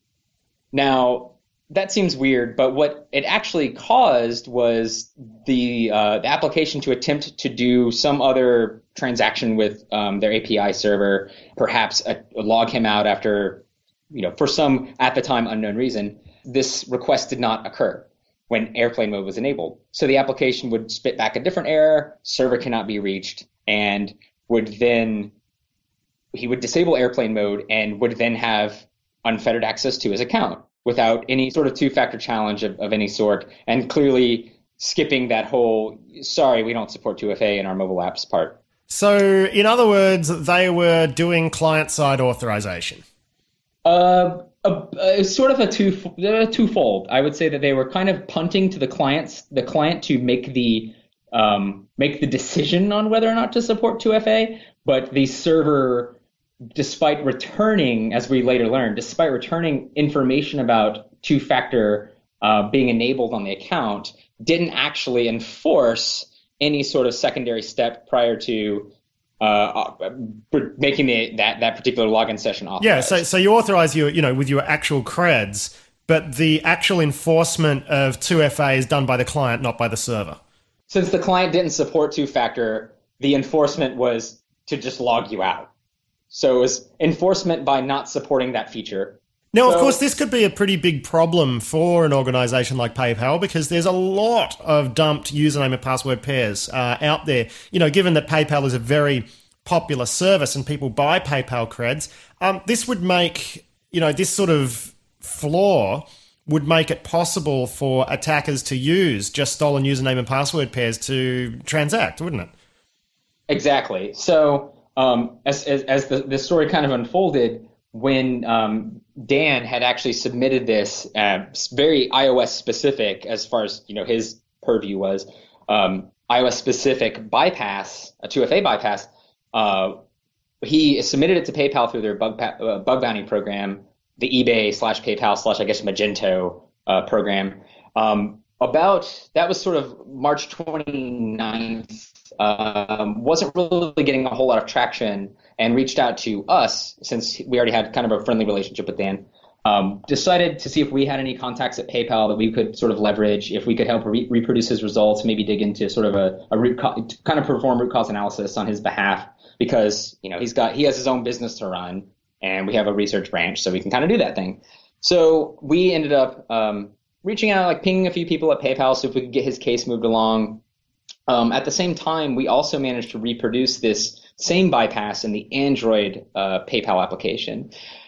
Now, that seems weird, but what it actually caused was the, uh, the application to attempt to do some other transaction with um, their A P I server, perhaps a, a log him out after, you know, for some at the time unknown reason. This request did not occur when airplane mode was enabled. So the application would spit back a different error, server cannot be reached, and would then, he would disable airplane mode and would then have unfettered access to his account without any sort of two-factor challenge of, of any sort, and clearly skipping that whole, sorry, we don't support two F A in our mobile apps part. So, in other words, they were doing client-side authorization. Uh, a, a, sort of a two, uh, twofold. I would say that they were kind of punting to the clients, the client to make the um, make the decision on whether or not to support two F A, but the server, despite returning, as we later learned, despite returning information about two-factor uh, being enabled on the account, didn't actually enforce any sort of secondary step prior to uh, making the, that that particular login session authorized. Yeah, so so you authorize your, you know, with your actual creds, but the actual enforcement of two F A is done by the client, not by the server. Since the client didn't support two-factor, the enforcement was to just log you out. So it was enforcement by not supporting that feature. Now, so, of course, this could be a pretty big problem for an organization like PayPal because there's a lot of dumped username and password pairs uh, out there. You know, given that PayPal is a very popular service and people buy PayPal creds, um, this would make, you know, this sort of flaw would make it possible for attackers to use just stolen username and password pairs to transact, wouldn't it? Exactly. So um, as, as, as the, the story kind of unfolded, when um, Dan had actually submitted this uh, very iOS specific, as far as you know his purview was, um, iOS specific bypass, a two F A bypass, uh, he submitted it to PayPal through their bug pa- uh, bug bounty program, the eBay slash PayPal slash I guess Magento uh, program. Um, about that was sort of March twenty-ninth. Um, wasn't really getting a whole lot of traction, and reached out to us since we already had kind of a friendly relationship with Dan. Um, decided to see if we had any contacts at PayPal that we could sort of leverage, if we could help re- reproduce his results, maybe dig into sort of a, a root co- kind of perform root cause analysis on his behalf, because, you know, he's got, he has his own business to run and we have a research branch, so we can kind of do that thing. So we ended up um, reaching out, like pinging a few people at PayPal so if we could get his case moved along. Um, at the same time, we also managed to reproduce this same bypass in the Android uh, PayPal application.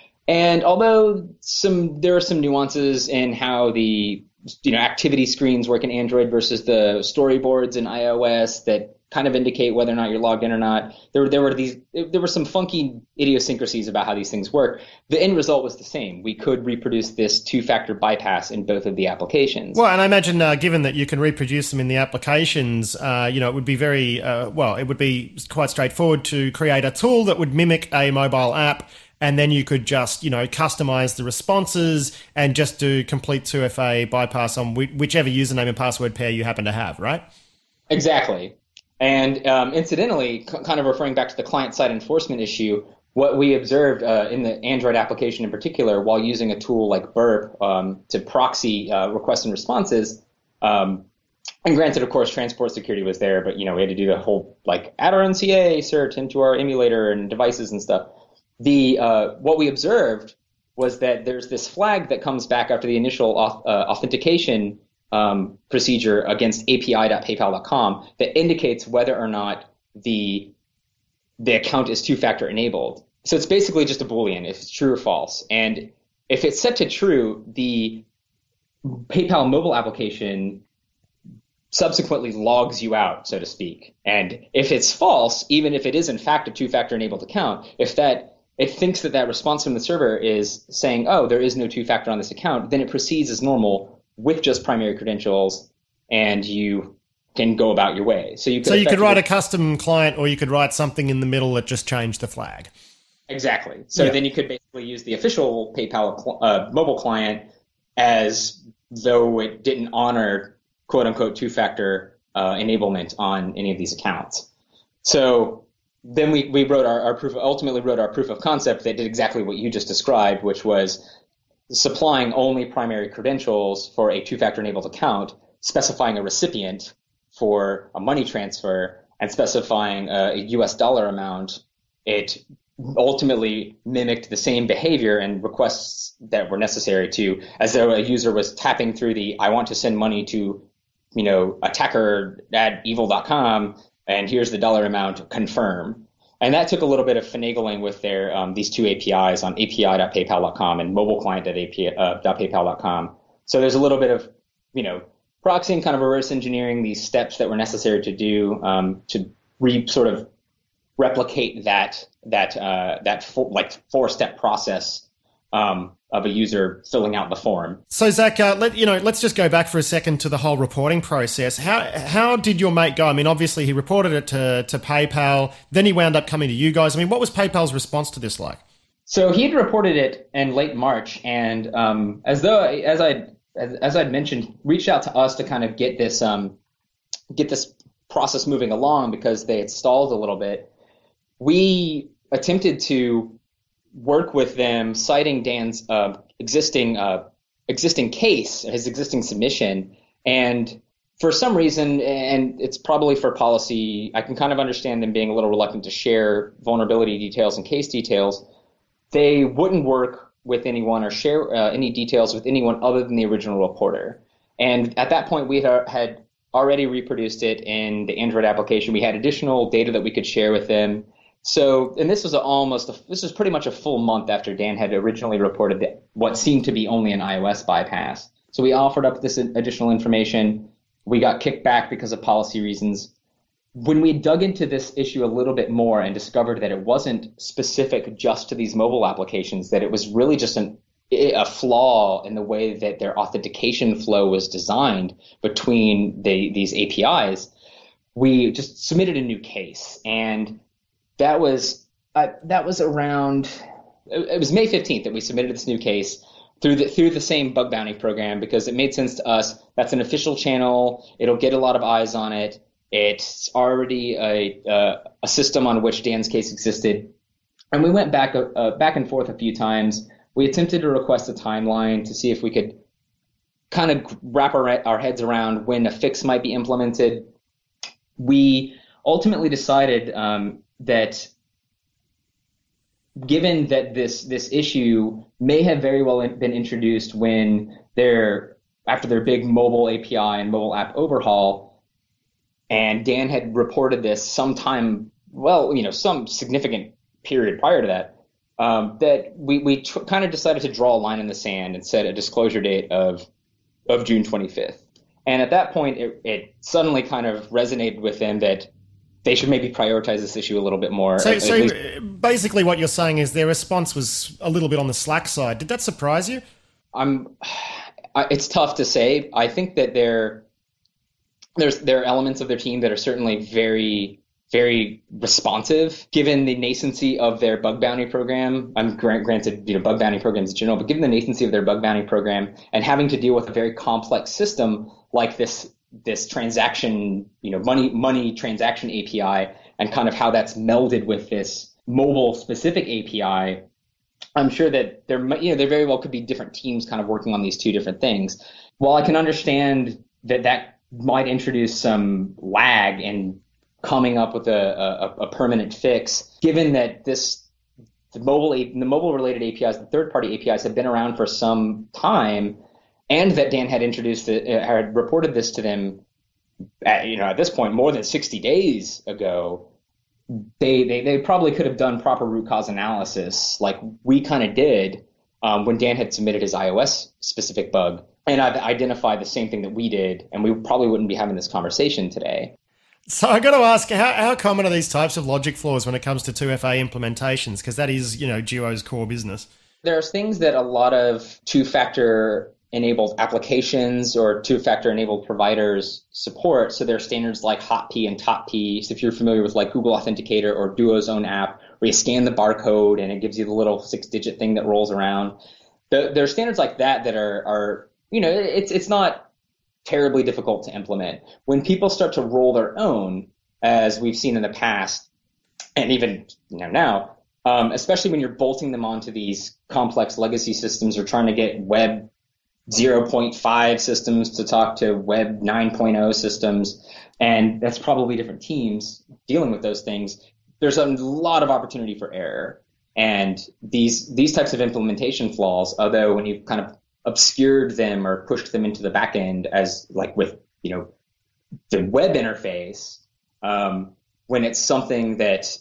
And although some there are some nuances in how the you know activity screens work in Android versus the storyboards in iOS that kind of indicate whether or not you're logged in or not, there there were these there were some funky idiosyncrasies about how these things work. The end result was the same. We could reproduce this two-factor bypass in both of the applications. Well, and I imagine uh, given that you can reproduce them in the applications, uh, you know, it would be very uh, well, it would be quite straightforward to create a tool that would mimic a mobile app. And then you could just, you know, customize the responses and just do complete two F A bypass on wh- whichever username and password pair you happen to have, right? Exactly. And um, incidentally, c- kind of referring back to the client-side enforcement issue, what we observed uh, in the Android application in particular, while using a tool like Burp um, to proxy uh, requests and responses, um, and granted, of course, transport security was there, but, you know, we had to do the whole, like, add our N C A cert into our emulator and devices and stuff. The uh, what we observed was that there's this flag that comes back after the initial auth- uh, authentication um, procedure against A P I dot paypal dot com that indicates whether or not the the account is two-factor enabled. So it's basically just a Boolean if it's true or false. And if it's set to true, the PayPal mobile application subsequently logs you out, so to speak. And if it's false, even if it is in fact a two-factor enabled account, if that it thinks that that response from the server is saying, oh, there is no two-factor on this account, then it proceeds as normal with just primary credentials, and you can go about your way. So you could, so you could write a custom client, or you could write something in the middle that just changed the flag. Exactly. So yeah. then you could basically use the official PayPal uh, mobile client as though it didn't honor quote-unquote two-factor uh, enablement on any of these accounts. So then we, we wrote our, our proof, ultimately wrote our proof of concept that did exactly what you just described, which was supplying only primary credentials for a two-factor enabled account, specifying a recipient for a money transfer, and specifying a, a U S dollar amount. It ultimately mimicked the same behavior and requests that were necessary to, as though a user was tapping through the I want to send money to, you know, attacker at evil dot com, and here's the dollar amount, confirm. And that took a little bit of finagling with their um, these two A P Is on A P I dot paypal dot com and mobile client dot paypal dot com. So there's a little bit of, you know, proxying, kind of reverse engineering these steps that were necessary to do um, to re sort of replicate that that uh, that four, like four step process um, of a user filling out the form. So Zach, uh, let you know, let's just go back for a second to the whole reporting process. How how did your mate go? I mean, obviously he reported it to to PayPal, then he wound up coming to you guys. I mean, what was PayPal's response to this like? So he had reported it in late March, and um, as though as I as, as I'd mentioned, reached out to us to kind of get this um, get this process moving along because they had stalled a little bit. We attempted to work with them, citing Dan's uh, existing uh, existing case, his existing submission, and for some reason, and it's probably for policy, I can kind of understand them being a little reluctant to share vulnerability details and case details. They wouldn't work with anyone or share uh, any details with anyone other than the original reporter. And at that point, we had, had already reproduced it in the Android application. We had additional data that we could share with them. So, and this was a, almost, a, this was pretty much a full month after Dan had originally reported that what seemed to be only an iOS bypass. So we offered up this additional information. We got kicked back because of policy reasons. When we dug into this issue a little bit more and discovered that it wasn't specific just to these mobile applications, that it was really just an, a flaw in the way that their authentication flow was designed between the, these A P Is, we just submitted a new case. And that was uh, that was around, it was May fifteenth that we submitted this new case through the through the same bug bounty program because it made sense to us. That's an official channel. It'll get a lot of eyes on it. It's already a uh, a system on which Dan's case existed, and we went back uh, back and forth a few times. We attempted to request a timeline to see if we could kind of wrap our our heads around when a fix might be implemented. We ultimately decided um, that given that this this issue may have very well been introduced when they're after their big mobile A P I and mobile app overhaul, and Dan had reported this sometime, well, you know, some significant period prior to that, um, that we we tr- kind of decided to draw a line in the sand and set a disclosure date of of June twenty-fifth. And at that point, it, it suddenly kind of resonated with them that they should maybe prioritize this issue a little bit more. So, at, so at least. Basically what you're saying is their response was a little bit on the slack side. Did that surprise you? I'm, I, it's tough to say. I think that there, there's, there are elements of their team that are certainly very, very responsive, given the nascency of their bug bounty program. I'm granted, you know, bug bounty programs in general, but given the nascency of their bug bounty program and having to deal with a very complex system like this, this transaction, you know, money, money transaction A P I, and kind of how that's melded with this mobile specific A P I, I'm sure that there, you know, there very well could be different teams kind of working on these two different things. While I can understand that that might introduce some lag in coming up with a, a, a permanent fix, given that this, the mobile, the mobile related A P Is, the third party A P Is have been around for some time, and that Dan had introduced it, had reported this to them, at, you know, at this point more than sixty days ago. They, they they probably could have done proper root cause analysis, like we kind of did um, when Dan had submitted his iOS specific bug, and I've identified the same thing that we did, and we probably wouldn't be having this conversation today. So I got to ask, how how common are these types of logic flaws when it comes to two F A implementations? Because that is, you know, Duo's core business. There's things that a lot of two-factor enabled applications or two-factor enabled providers support. So there are standards like HotP and TOTP. So if you're familiar with like Google Authenticator or Duo's own app, where you scan the barcode and it gives you the little six-digit thing that rolls around. The, there are standards like that that are, are you know, it's it's not terribly difficult to implement. When people start to roll their own, as we've seen in the past, and even you know now, um, especially when you're bolting them onto these complex legacy systems or trying to get web zero point five systems to talk to web nine point oh systems, and that's probably different teams dealing with those things. There's a lot of opportunity for error. And these these types of implementation flaws, although when you've kind of obscured them or pushed them into the back end, as like with, you know, the web interface, um, when it's something that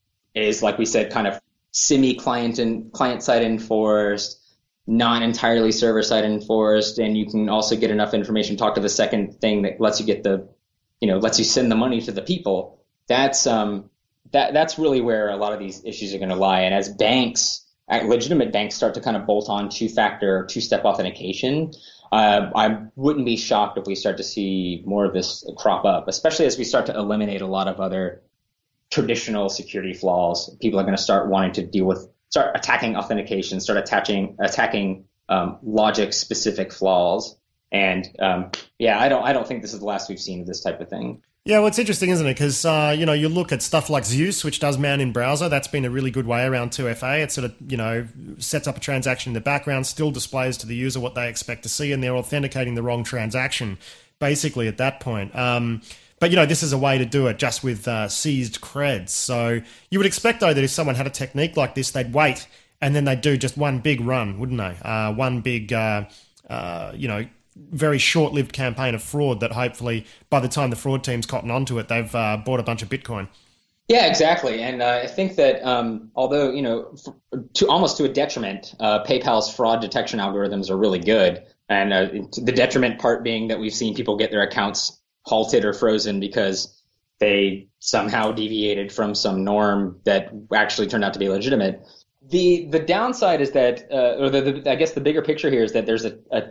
is, like we said, kind of semi-client and client-side enforced, not entirely server-side enforced, and you can also get enough information, talk to the second thing that lets you get the, you know, lets you send the money to the people. That's um that that's really where a lot of these issues are going to lie. And as banks, legitimate banks, start to kind of bolt on two-factor, two-step authentication, uh, I wouldn't be shocked if we start to see more of this crop up, especially as we start to eliminate a lot of other traditional security flaws. People are going to start wanting to deal with, start attacking authentication, start attaching, attacking um, logic-specific flaws. And um, yeah, I don't, I don't think this is the last we've seen of this type of thing. Yeah, well, it's interesting, isn't it? Because, uh, you know, you look at stuff like Zeus, which does mount in browser. That's been a really good way around two F A. It sort of, you know, sets up a transaction in the background, still displays to the user what they expect to see, and they're authenticating the wrong transaction, basically, at that point. Um, but, you know, this is a way to do it just with uh, seized creds. So you would expect, though, that if someone had a technique like this, they'd wait, and then they'd do just one big run, wouldn't they? Uh, one big, uh, uh, you know, very short-lived campaign of fraud that hopefully by the time the fraud team's cotton onto it, they've uh, bought a bunch of Bitcoin. Yeah, exactly. And uh, I think that um, although, you know, to almost to a detriment, uh, PayPal's fraud detection algorithms are really good. And uh, the detriment part being that we've seen people get their accounts halted or frozen because they somehow deviated from some norm that actually turned out to be legitimate. The the downside is that, uh, or the, the, I guess the bigger picture here is that there's a, a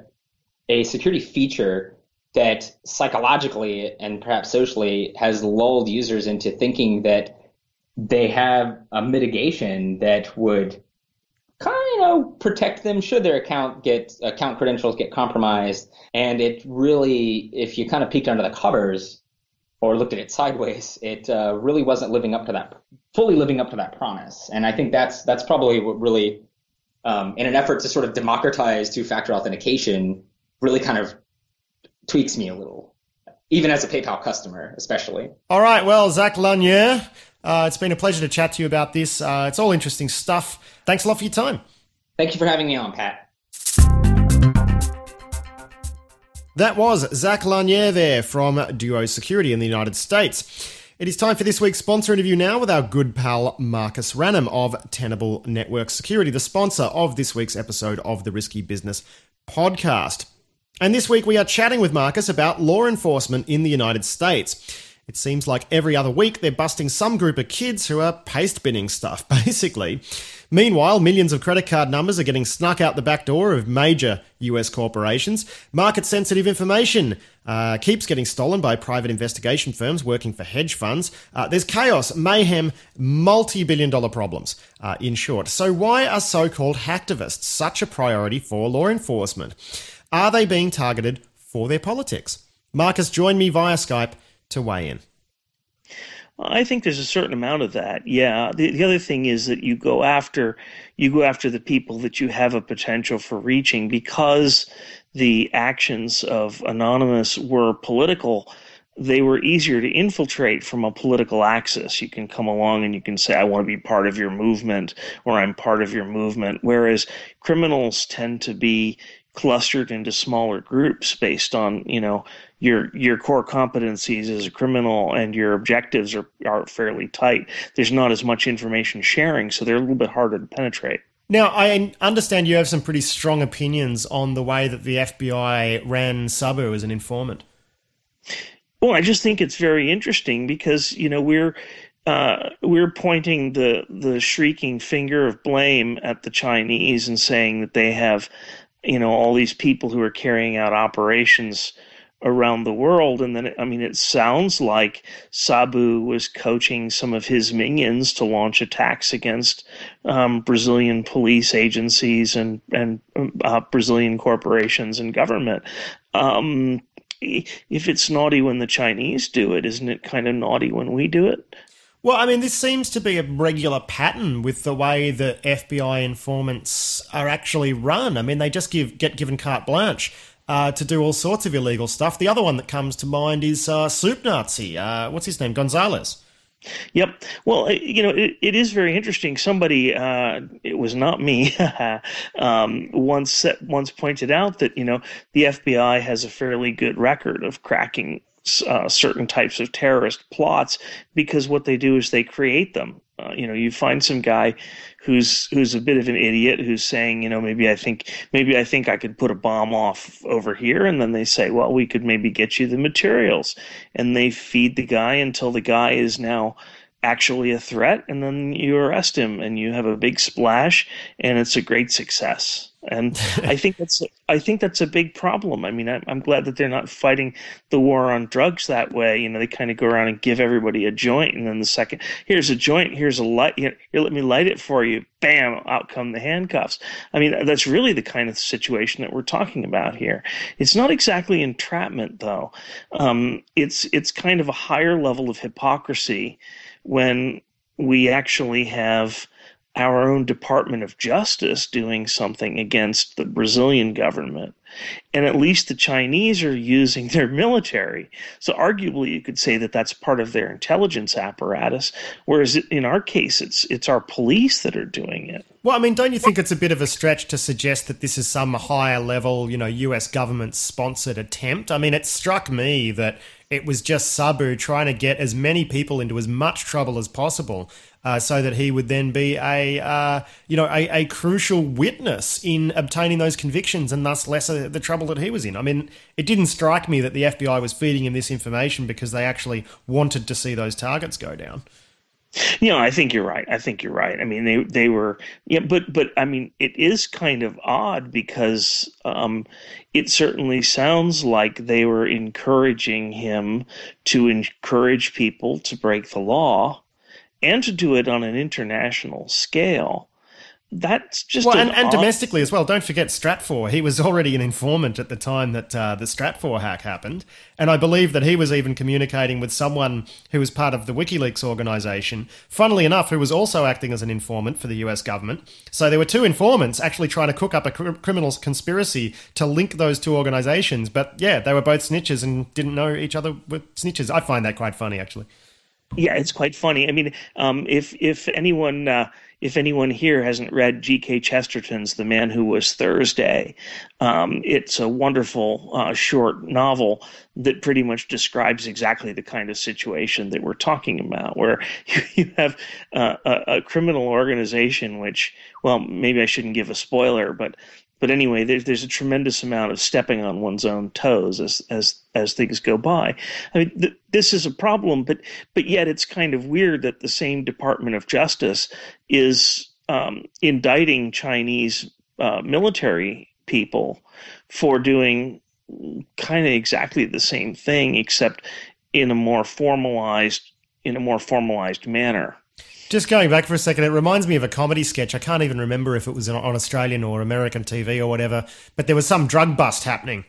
a security feature that psychologically and perhaps socially has lulled users into thinking that they have a mitigation that would kind of, you know, protect them should their account get account credentials get compromised. And it really, if you kind of peeked under the covers or looked at it sideways, it uh, really wasn't living up to that, fully living up to that promise. And I think that's that's probably what really, um, in an effort to sort of democratize two-factor authentication, really kind of tweaks me a little, even as a PayPal customer, especially. All right, well, Zach Lanier, Uh, it's been a pleasure to chat to you about this. Uh, it's all interesting stuff. Thanks a lot for your time. Thank you for having me on, Pat. That was Zach Lanier there from Duo Security in the United States. It is time for this week's sponsor interview now with our good pal Marcus Ranum of Tenable Network Security, the sponsor of this week's episode of the Risky Business podcast. And this week we are chatting with Marcus about law enforcement in the United States. It seems like every other week they're busting some group of kids who are paste binning stuff, basically. Meanwhile, millions of credit card numbers are getting snuck out the back door of major U S corporations. Market-sensitive information uh, keeps getting stolen by private investigation firms working for hedge funds. Uh, there's chaos, mayhem, multi-billion dollar problems, uh, in short. So why are so-called hacktivists such a priority for law enforcement? Are they being targeted for their politics? Marcus joined me via Skype to weigh in. I think there's a certain amount of that. Yeah. The, the other thing is that you go after you go after the people that you have a potential for reaching, because the actions of Anonymous were political. They were easier to infiltrate from a political axis. You can come along and you can say, I want to be part of your movement, or I'm part of your movement. Whereas criminals tend to be clustered into smaller groups based on, you know, your your core competencies as a criminal, and your objectives are, are fairly tight. There's not as much information sharing, so they're a little bit harder to penetrate. Now, I understand you have some pretty strong opinions on the way that the F B I ran Sabu as an informant. Well, I just think it's very interesting because, you know, we're uh, we're pointing the the shrieking finger of blame at the Chinese and saying that they have, you know, all these people who are carrying out operations around the world. And then, I mean, it sounds like Sabu was coaching some of his minions to launch attacks against um, Brazilian police agencies and, and uh, Brazilian corporations and government. Um, if it's naughty when the Chinese do it, isn't it kind of naughty when we do it? Well, I mean, this seems to be a regular pattern with the way that F B I informants are actually run. I mean, they just give get given carte blanche uh, to do all sorts of illegal stuff. The other one that comes to mind is uh, Soup Nazi. Uh, what's his name? Gonzalez. Yep. Well, you know, it, it is very interesting. Somebody, uh, it was not me, um, once set, once pointed out that, you know, the F B I has a fairly good record of cracking Uh, certain types of terrorist plots, because what they do is they create them. Uh, you know, you find some guy who's who's a bit of an idiot who's saying, you know, maybe I think maybe I think I could put a bomb off over here, and then they say, well, we could maybe get you the materials, and they feed the guy until the guy is now actually a threat, and then you arrest him and you have a big splash, and it's a great success. And I think that's I think that's a big problem. I mean, I'm, I'm glad that they're not fighting the war on drugs that way. You know, they kind of go around and give everybody a joint, and then the second, here's a joint, here's a light, here, let me light it for you. Bam, out come the handcuffs. I mean, that's really the kind of situation that we're talking about here. It's not exactly entrapment, though. Um, it's it's kind of a higher level of hypocrisy when we actually have our own Department of Justice doing something against the Brazilian government. And at least the Chinese are using their military. So arguably you could say that that's part of their intelligence apparatus, whereas in our case, it's it's our police that are doing it. Well, I mean, don't you think it's a bit of a stretch to suggest that this is some higher level, you know, U S government-sponsored attempt? I mean, it struck me that it was just Sabu trying to get as many people into as much trouble as possible, uh, so that he would then be a, uh, you know, a, a crucial witness in obtaining those convictions, and thus lesser the trouble that he was in. I mean, it didn't strike me that the F B I was feeding him this information because they actually wanted to see those targets go down. You know, I think you're right. I think you're right. I mean, they they were, yeah, but but I mean, it is kind of odd because um, it certainly sounds like they were encouraging him to encourage people to break the law and to do it on an international scale. That's just well, an and, and odd... domestically as well. Don't forget Stratfor. He was already an informant at the time that uh, the Stratfor hack happened, and I believe that he was even communicating with someone who was part of the WikiLeaks organization. Funnily enough, who was also acting as an informant for the U S government. So there were two informants actually trying to cook up a cr- criminal conspiracy to link those two organizations. But yeah, they were both snitches and didn't know each other were snitches. I find that quite funny, actually. Yeah, it's quite funny. I mean, um, if if anyone uh, if anyone here hasn't read G K Chesterton's The Man Who Was Thursday, um, it's a wonderful uh, short novel that pretty much describes exactly the kind of situation that we're talking about, where you, you have uh, a, a criminal organization which, well, maybe I shouldn't give a spoiler, but But anyway, there's there's a tremendous amount of stepping on one's own toes as as as things go by. I mean, th- this is a problem, but but yet it's kind of weird that the same Department of Justice is um, indicting Chinese uh, military people for doing kind of exactly the same thing, except in a more formalized in a more formalized manner. Just going back for a second, it reminds me of a comedy sketch. I can't even remember if it was on Australian or American T V or whatever, but there was some drug bust happening.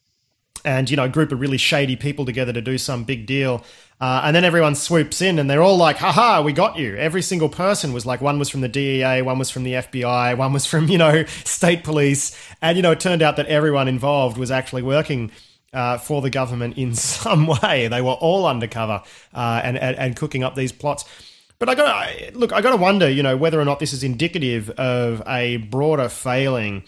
And, you know, a group of really shady people together to do some big deal. Uh, and then everyone swoops in and they're all like, haha, we got you. Every single person was like, one was from the D E A, one was from the F B I, one was from, you know, state police. And, you know, it turned out that everyone involved was actually working Uh, for the government in some way. They were all undercover uh, and, and and cooking up these plots. But I got to look. I got to wonder, you know, whether or not this is indicative of a broader failing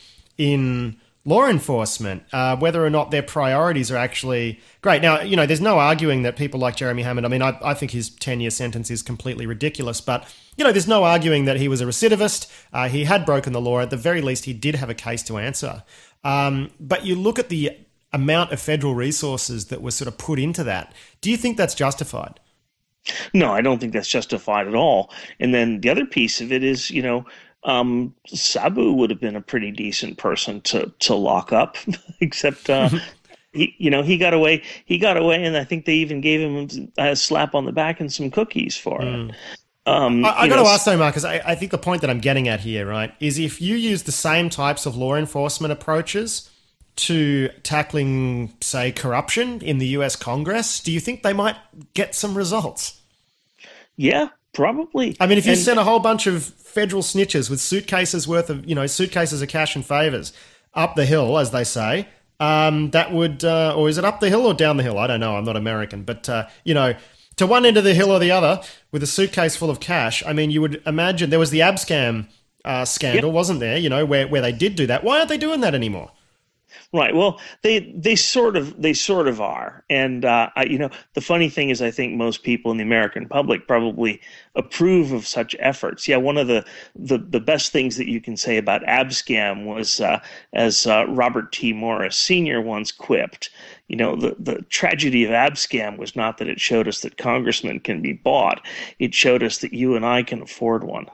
in law enforcement. Uh, whether or not their priorities are actually great. Now, you know, there's no arguing that people like Jeremy Hammond. I mean, I, I think his ten-year sentence is completely ridiculous. But you know, there's no arguing that he was a recidivist. Uh, he had broken the law. At the very least, he did have a case to answer. Um, but you look at the amount of federal resources that were sort of put into that. Do you think that's justified? No, I don't think that's justified at all. And then the other piece of it is, you know, um, Sabu would have been a pretty decent person to to lock up, except uh, he, you know, he got away. He got away, and I think they even gave him a slap on the back and some cookies for mm. it. Um, I, I got know, to ask though, Marcus. I, I think the point that I'm getting at here, right, is if you use the same types of law enforcement approaches to tackling, say, corruption in the U S Congress, do you think they might get some results? Yeah, probably. I mean, if you and, sent a whole bunch of federal snitches with suitcases worth of, you know, suitcases of cash and favors up the hill, as they say, um, that would, uh, or is it up the hill or down the hill? I don't know. I'm not American. But, uh, you know, to one end of the hill or the other with a suitcase full of cash, I mean, you would imagine there was the Abscam uh, scandal, yep. wasn't there, you know, where, where they did do that. Why aren't they doing that anymore? Right. Well, they they sort of they sort of are, and uh, I, you know, the funny thing is, I think most people in the American public probably approve of such efforts. Yeah, one of the the, the best things that you can say about Abscam was, uh, as uh, Robert T. Morris Senior once quipped, you know, the the tragedy of Abscam was not that it showed us that congressmen can be bought; it showed us that you and I can afford one.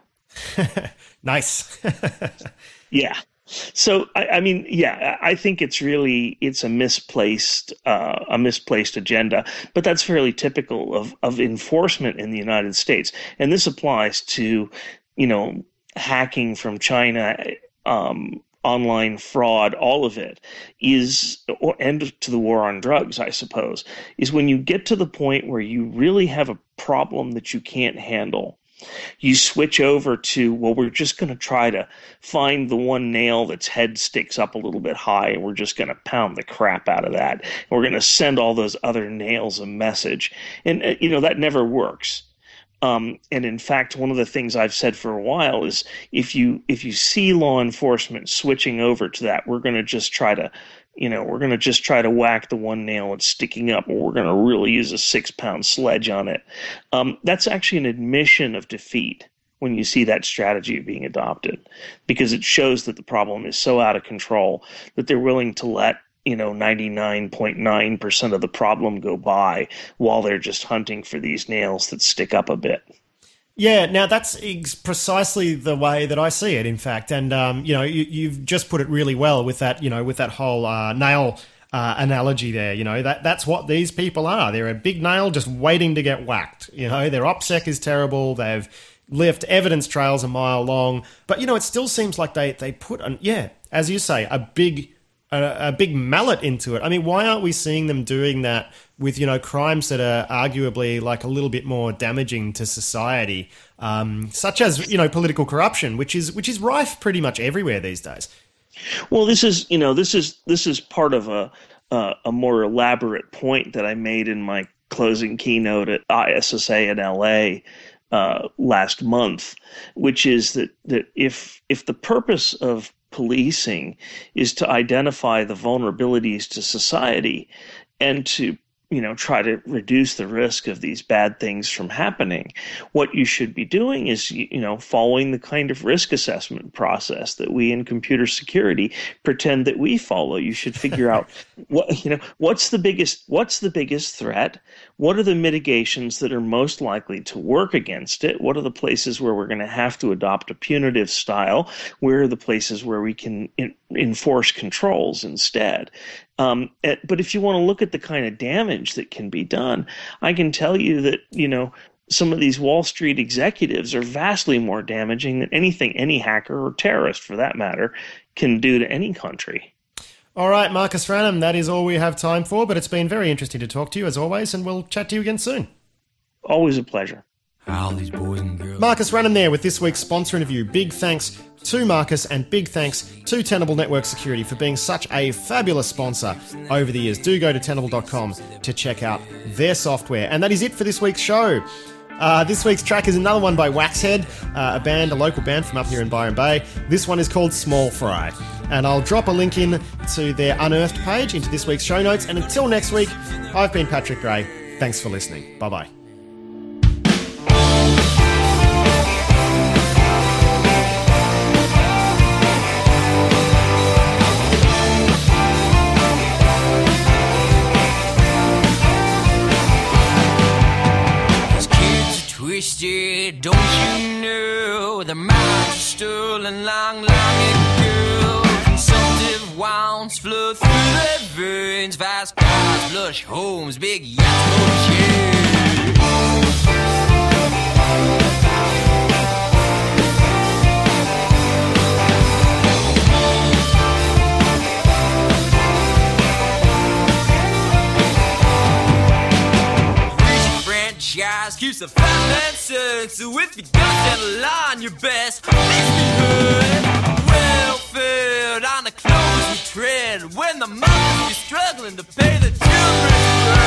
Nice. Yeah. So I, I mean, yeah, I think it's really it's a misplaced uh, a misplaced agenda, but that's fairly typical of of enforcement in the United States, and this applies to, you know, hacking from China, um, online fraud, all of it is, or, and to the war on drugs, I suppose, is when you get to the point where you really have a problem that you can't handle. You switch over to, well, we're just going to try to find the one nail that's head sticks up a little bit high, and we're just going to pound the crap out of that. And we're going to send all those other nails a message. And, uh, you know, that never works. Um, and in fact, one of the things I've said for a while is if you if you see law enforcement switching over to that, we're going to just try to, you know, we're going to just try to whack the one nail that's sticking up, or we're going to really use a six-pound sledge on it. Um, that's actually an admission of defeat when you see that strategy being adopted, because it shows that the problem is so out of control that they're willing to let, you know, ninety-nine point nine percent of the problem go by while they're just hunting for these nails that stick up a bit. Yeah, now that's ex- precisely the way that I see it, in fact. And, um, you know, you, you've just put it really well with that, you know, with that whole uh, nail uh, analogy there. You know, that that's what these people are. They're a big nail just waiting to get whacked. You know, their OPSEC is terrible. They've left evidence trails a mile long. But, you know, it still seems like they, they put, an, yeah, as you say, a big... A, a big mallet into it. I mean, why aren't we seeing them doing that with, you know, crimes that are arguably like a little bit more damaging to society, um, such as, you know, political corruption, which is which is rife pretty much everywhere these days. Well, this is, you know, this is this is part of a uh, a more elaborate point that I made in my closing keynote at I S S A in L A uh, last month, which is that that if if the purpose of policing is to identify the vulnerabilities to society and to you know, try to reduce the risk of these bad things from happening, what you should be doing is, you know, following the kind of risk assessment process that we in computer security pretend that we follow. You should figure out what, you know, what's the biggest, what's the biggest threat? What are the mitigations that are most likely to work against it? What are the places where we're going to have to adopt a punitive style? Where are the places where we can in, enforce controls instead? Um, but if you want to look at the kind of damage that can be done, I can tell you that, you know, some of these Wall Street executives are vastly more damaging than anything any hacker or terrorist, for that matter, can do to any country. All right, Marcus Ranum, that is all we have time for, but it's been very interesting to talk to you as always, and we'll chat to you again soon. Always a pleasure. All these boys and girls. Marcus Ranum there with this week's sponsor interview. Big thanks to Marcus and big thanks to Tenable Network Security for being such a fabulous sponsor over the years. Do go to tenable dot com to check out their software. And that is it for this week's show. Uh, this week's track is another one by Waxhead, uh, a band, a local band from up here in Byron Bay. This one is called Small Fry. And I'll drop a link in to their Unearthed page into this week's show notes. And until next week, I've been Patrick Gray. Thanks for listening. Bye-bye. Twisted, don't you know the minds are stolen long, long ago. Consumptive wounds flow through their veins. Fast cars, blush homes, big yachts, keeps the fat man served. So if you got that line, your best makes me heard. Well fed on the clothes we tread. When the mothers be struggling to pay the children's bread.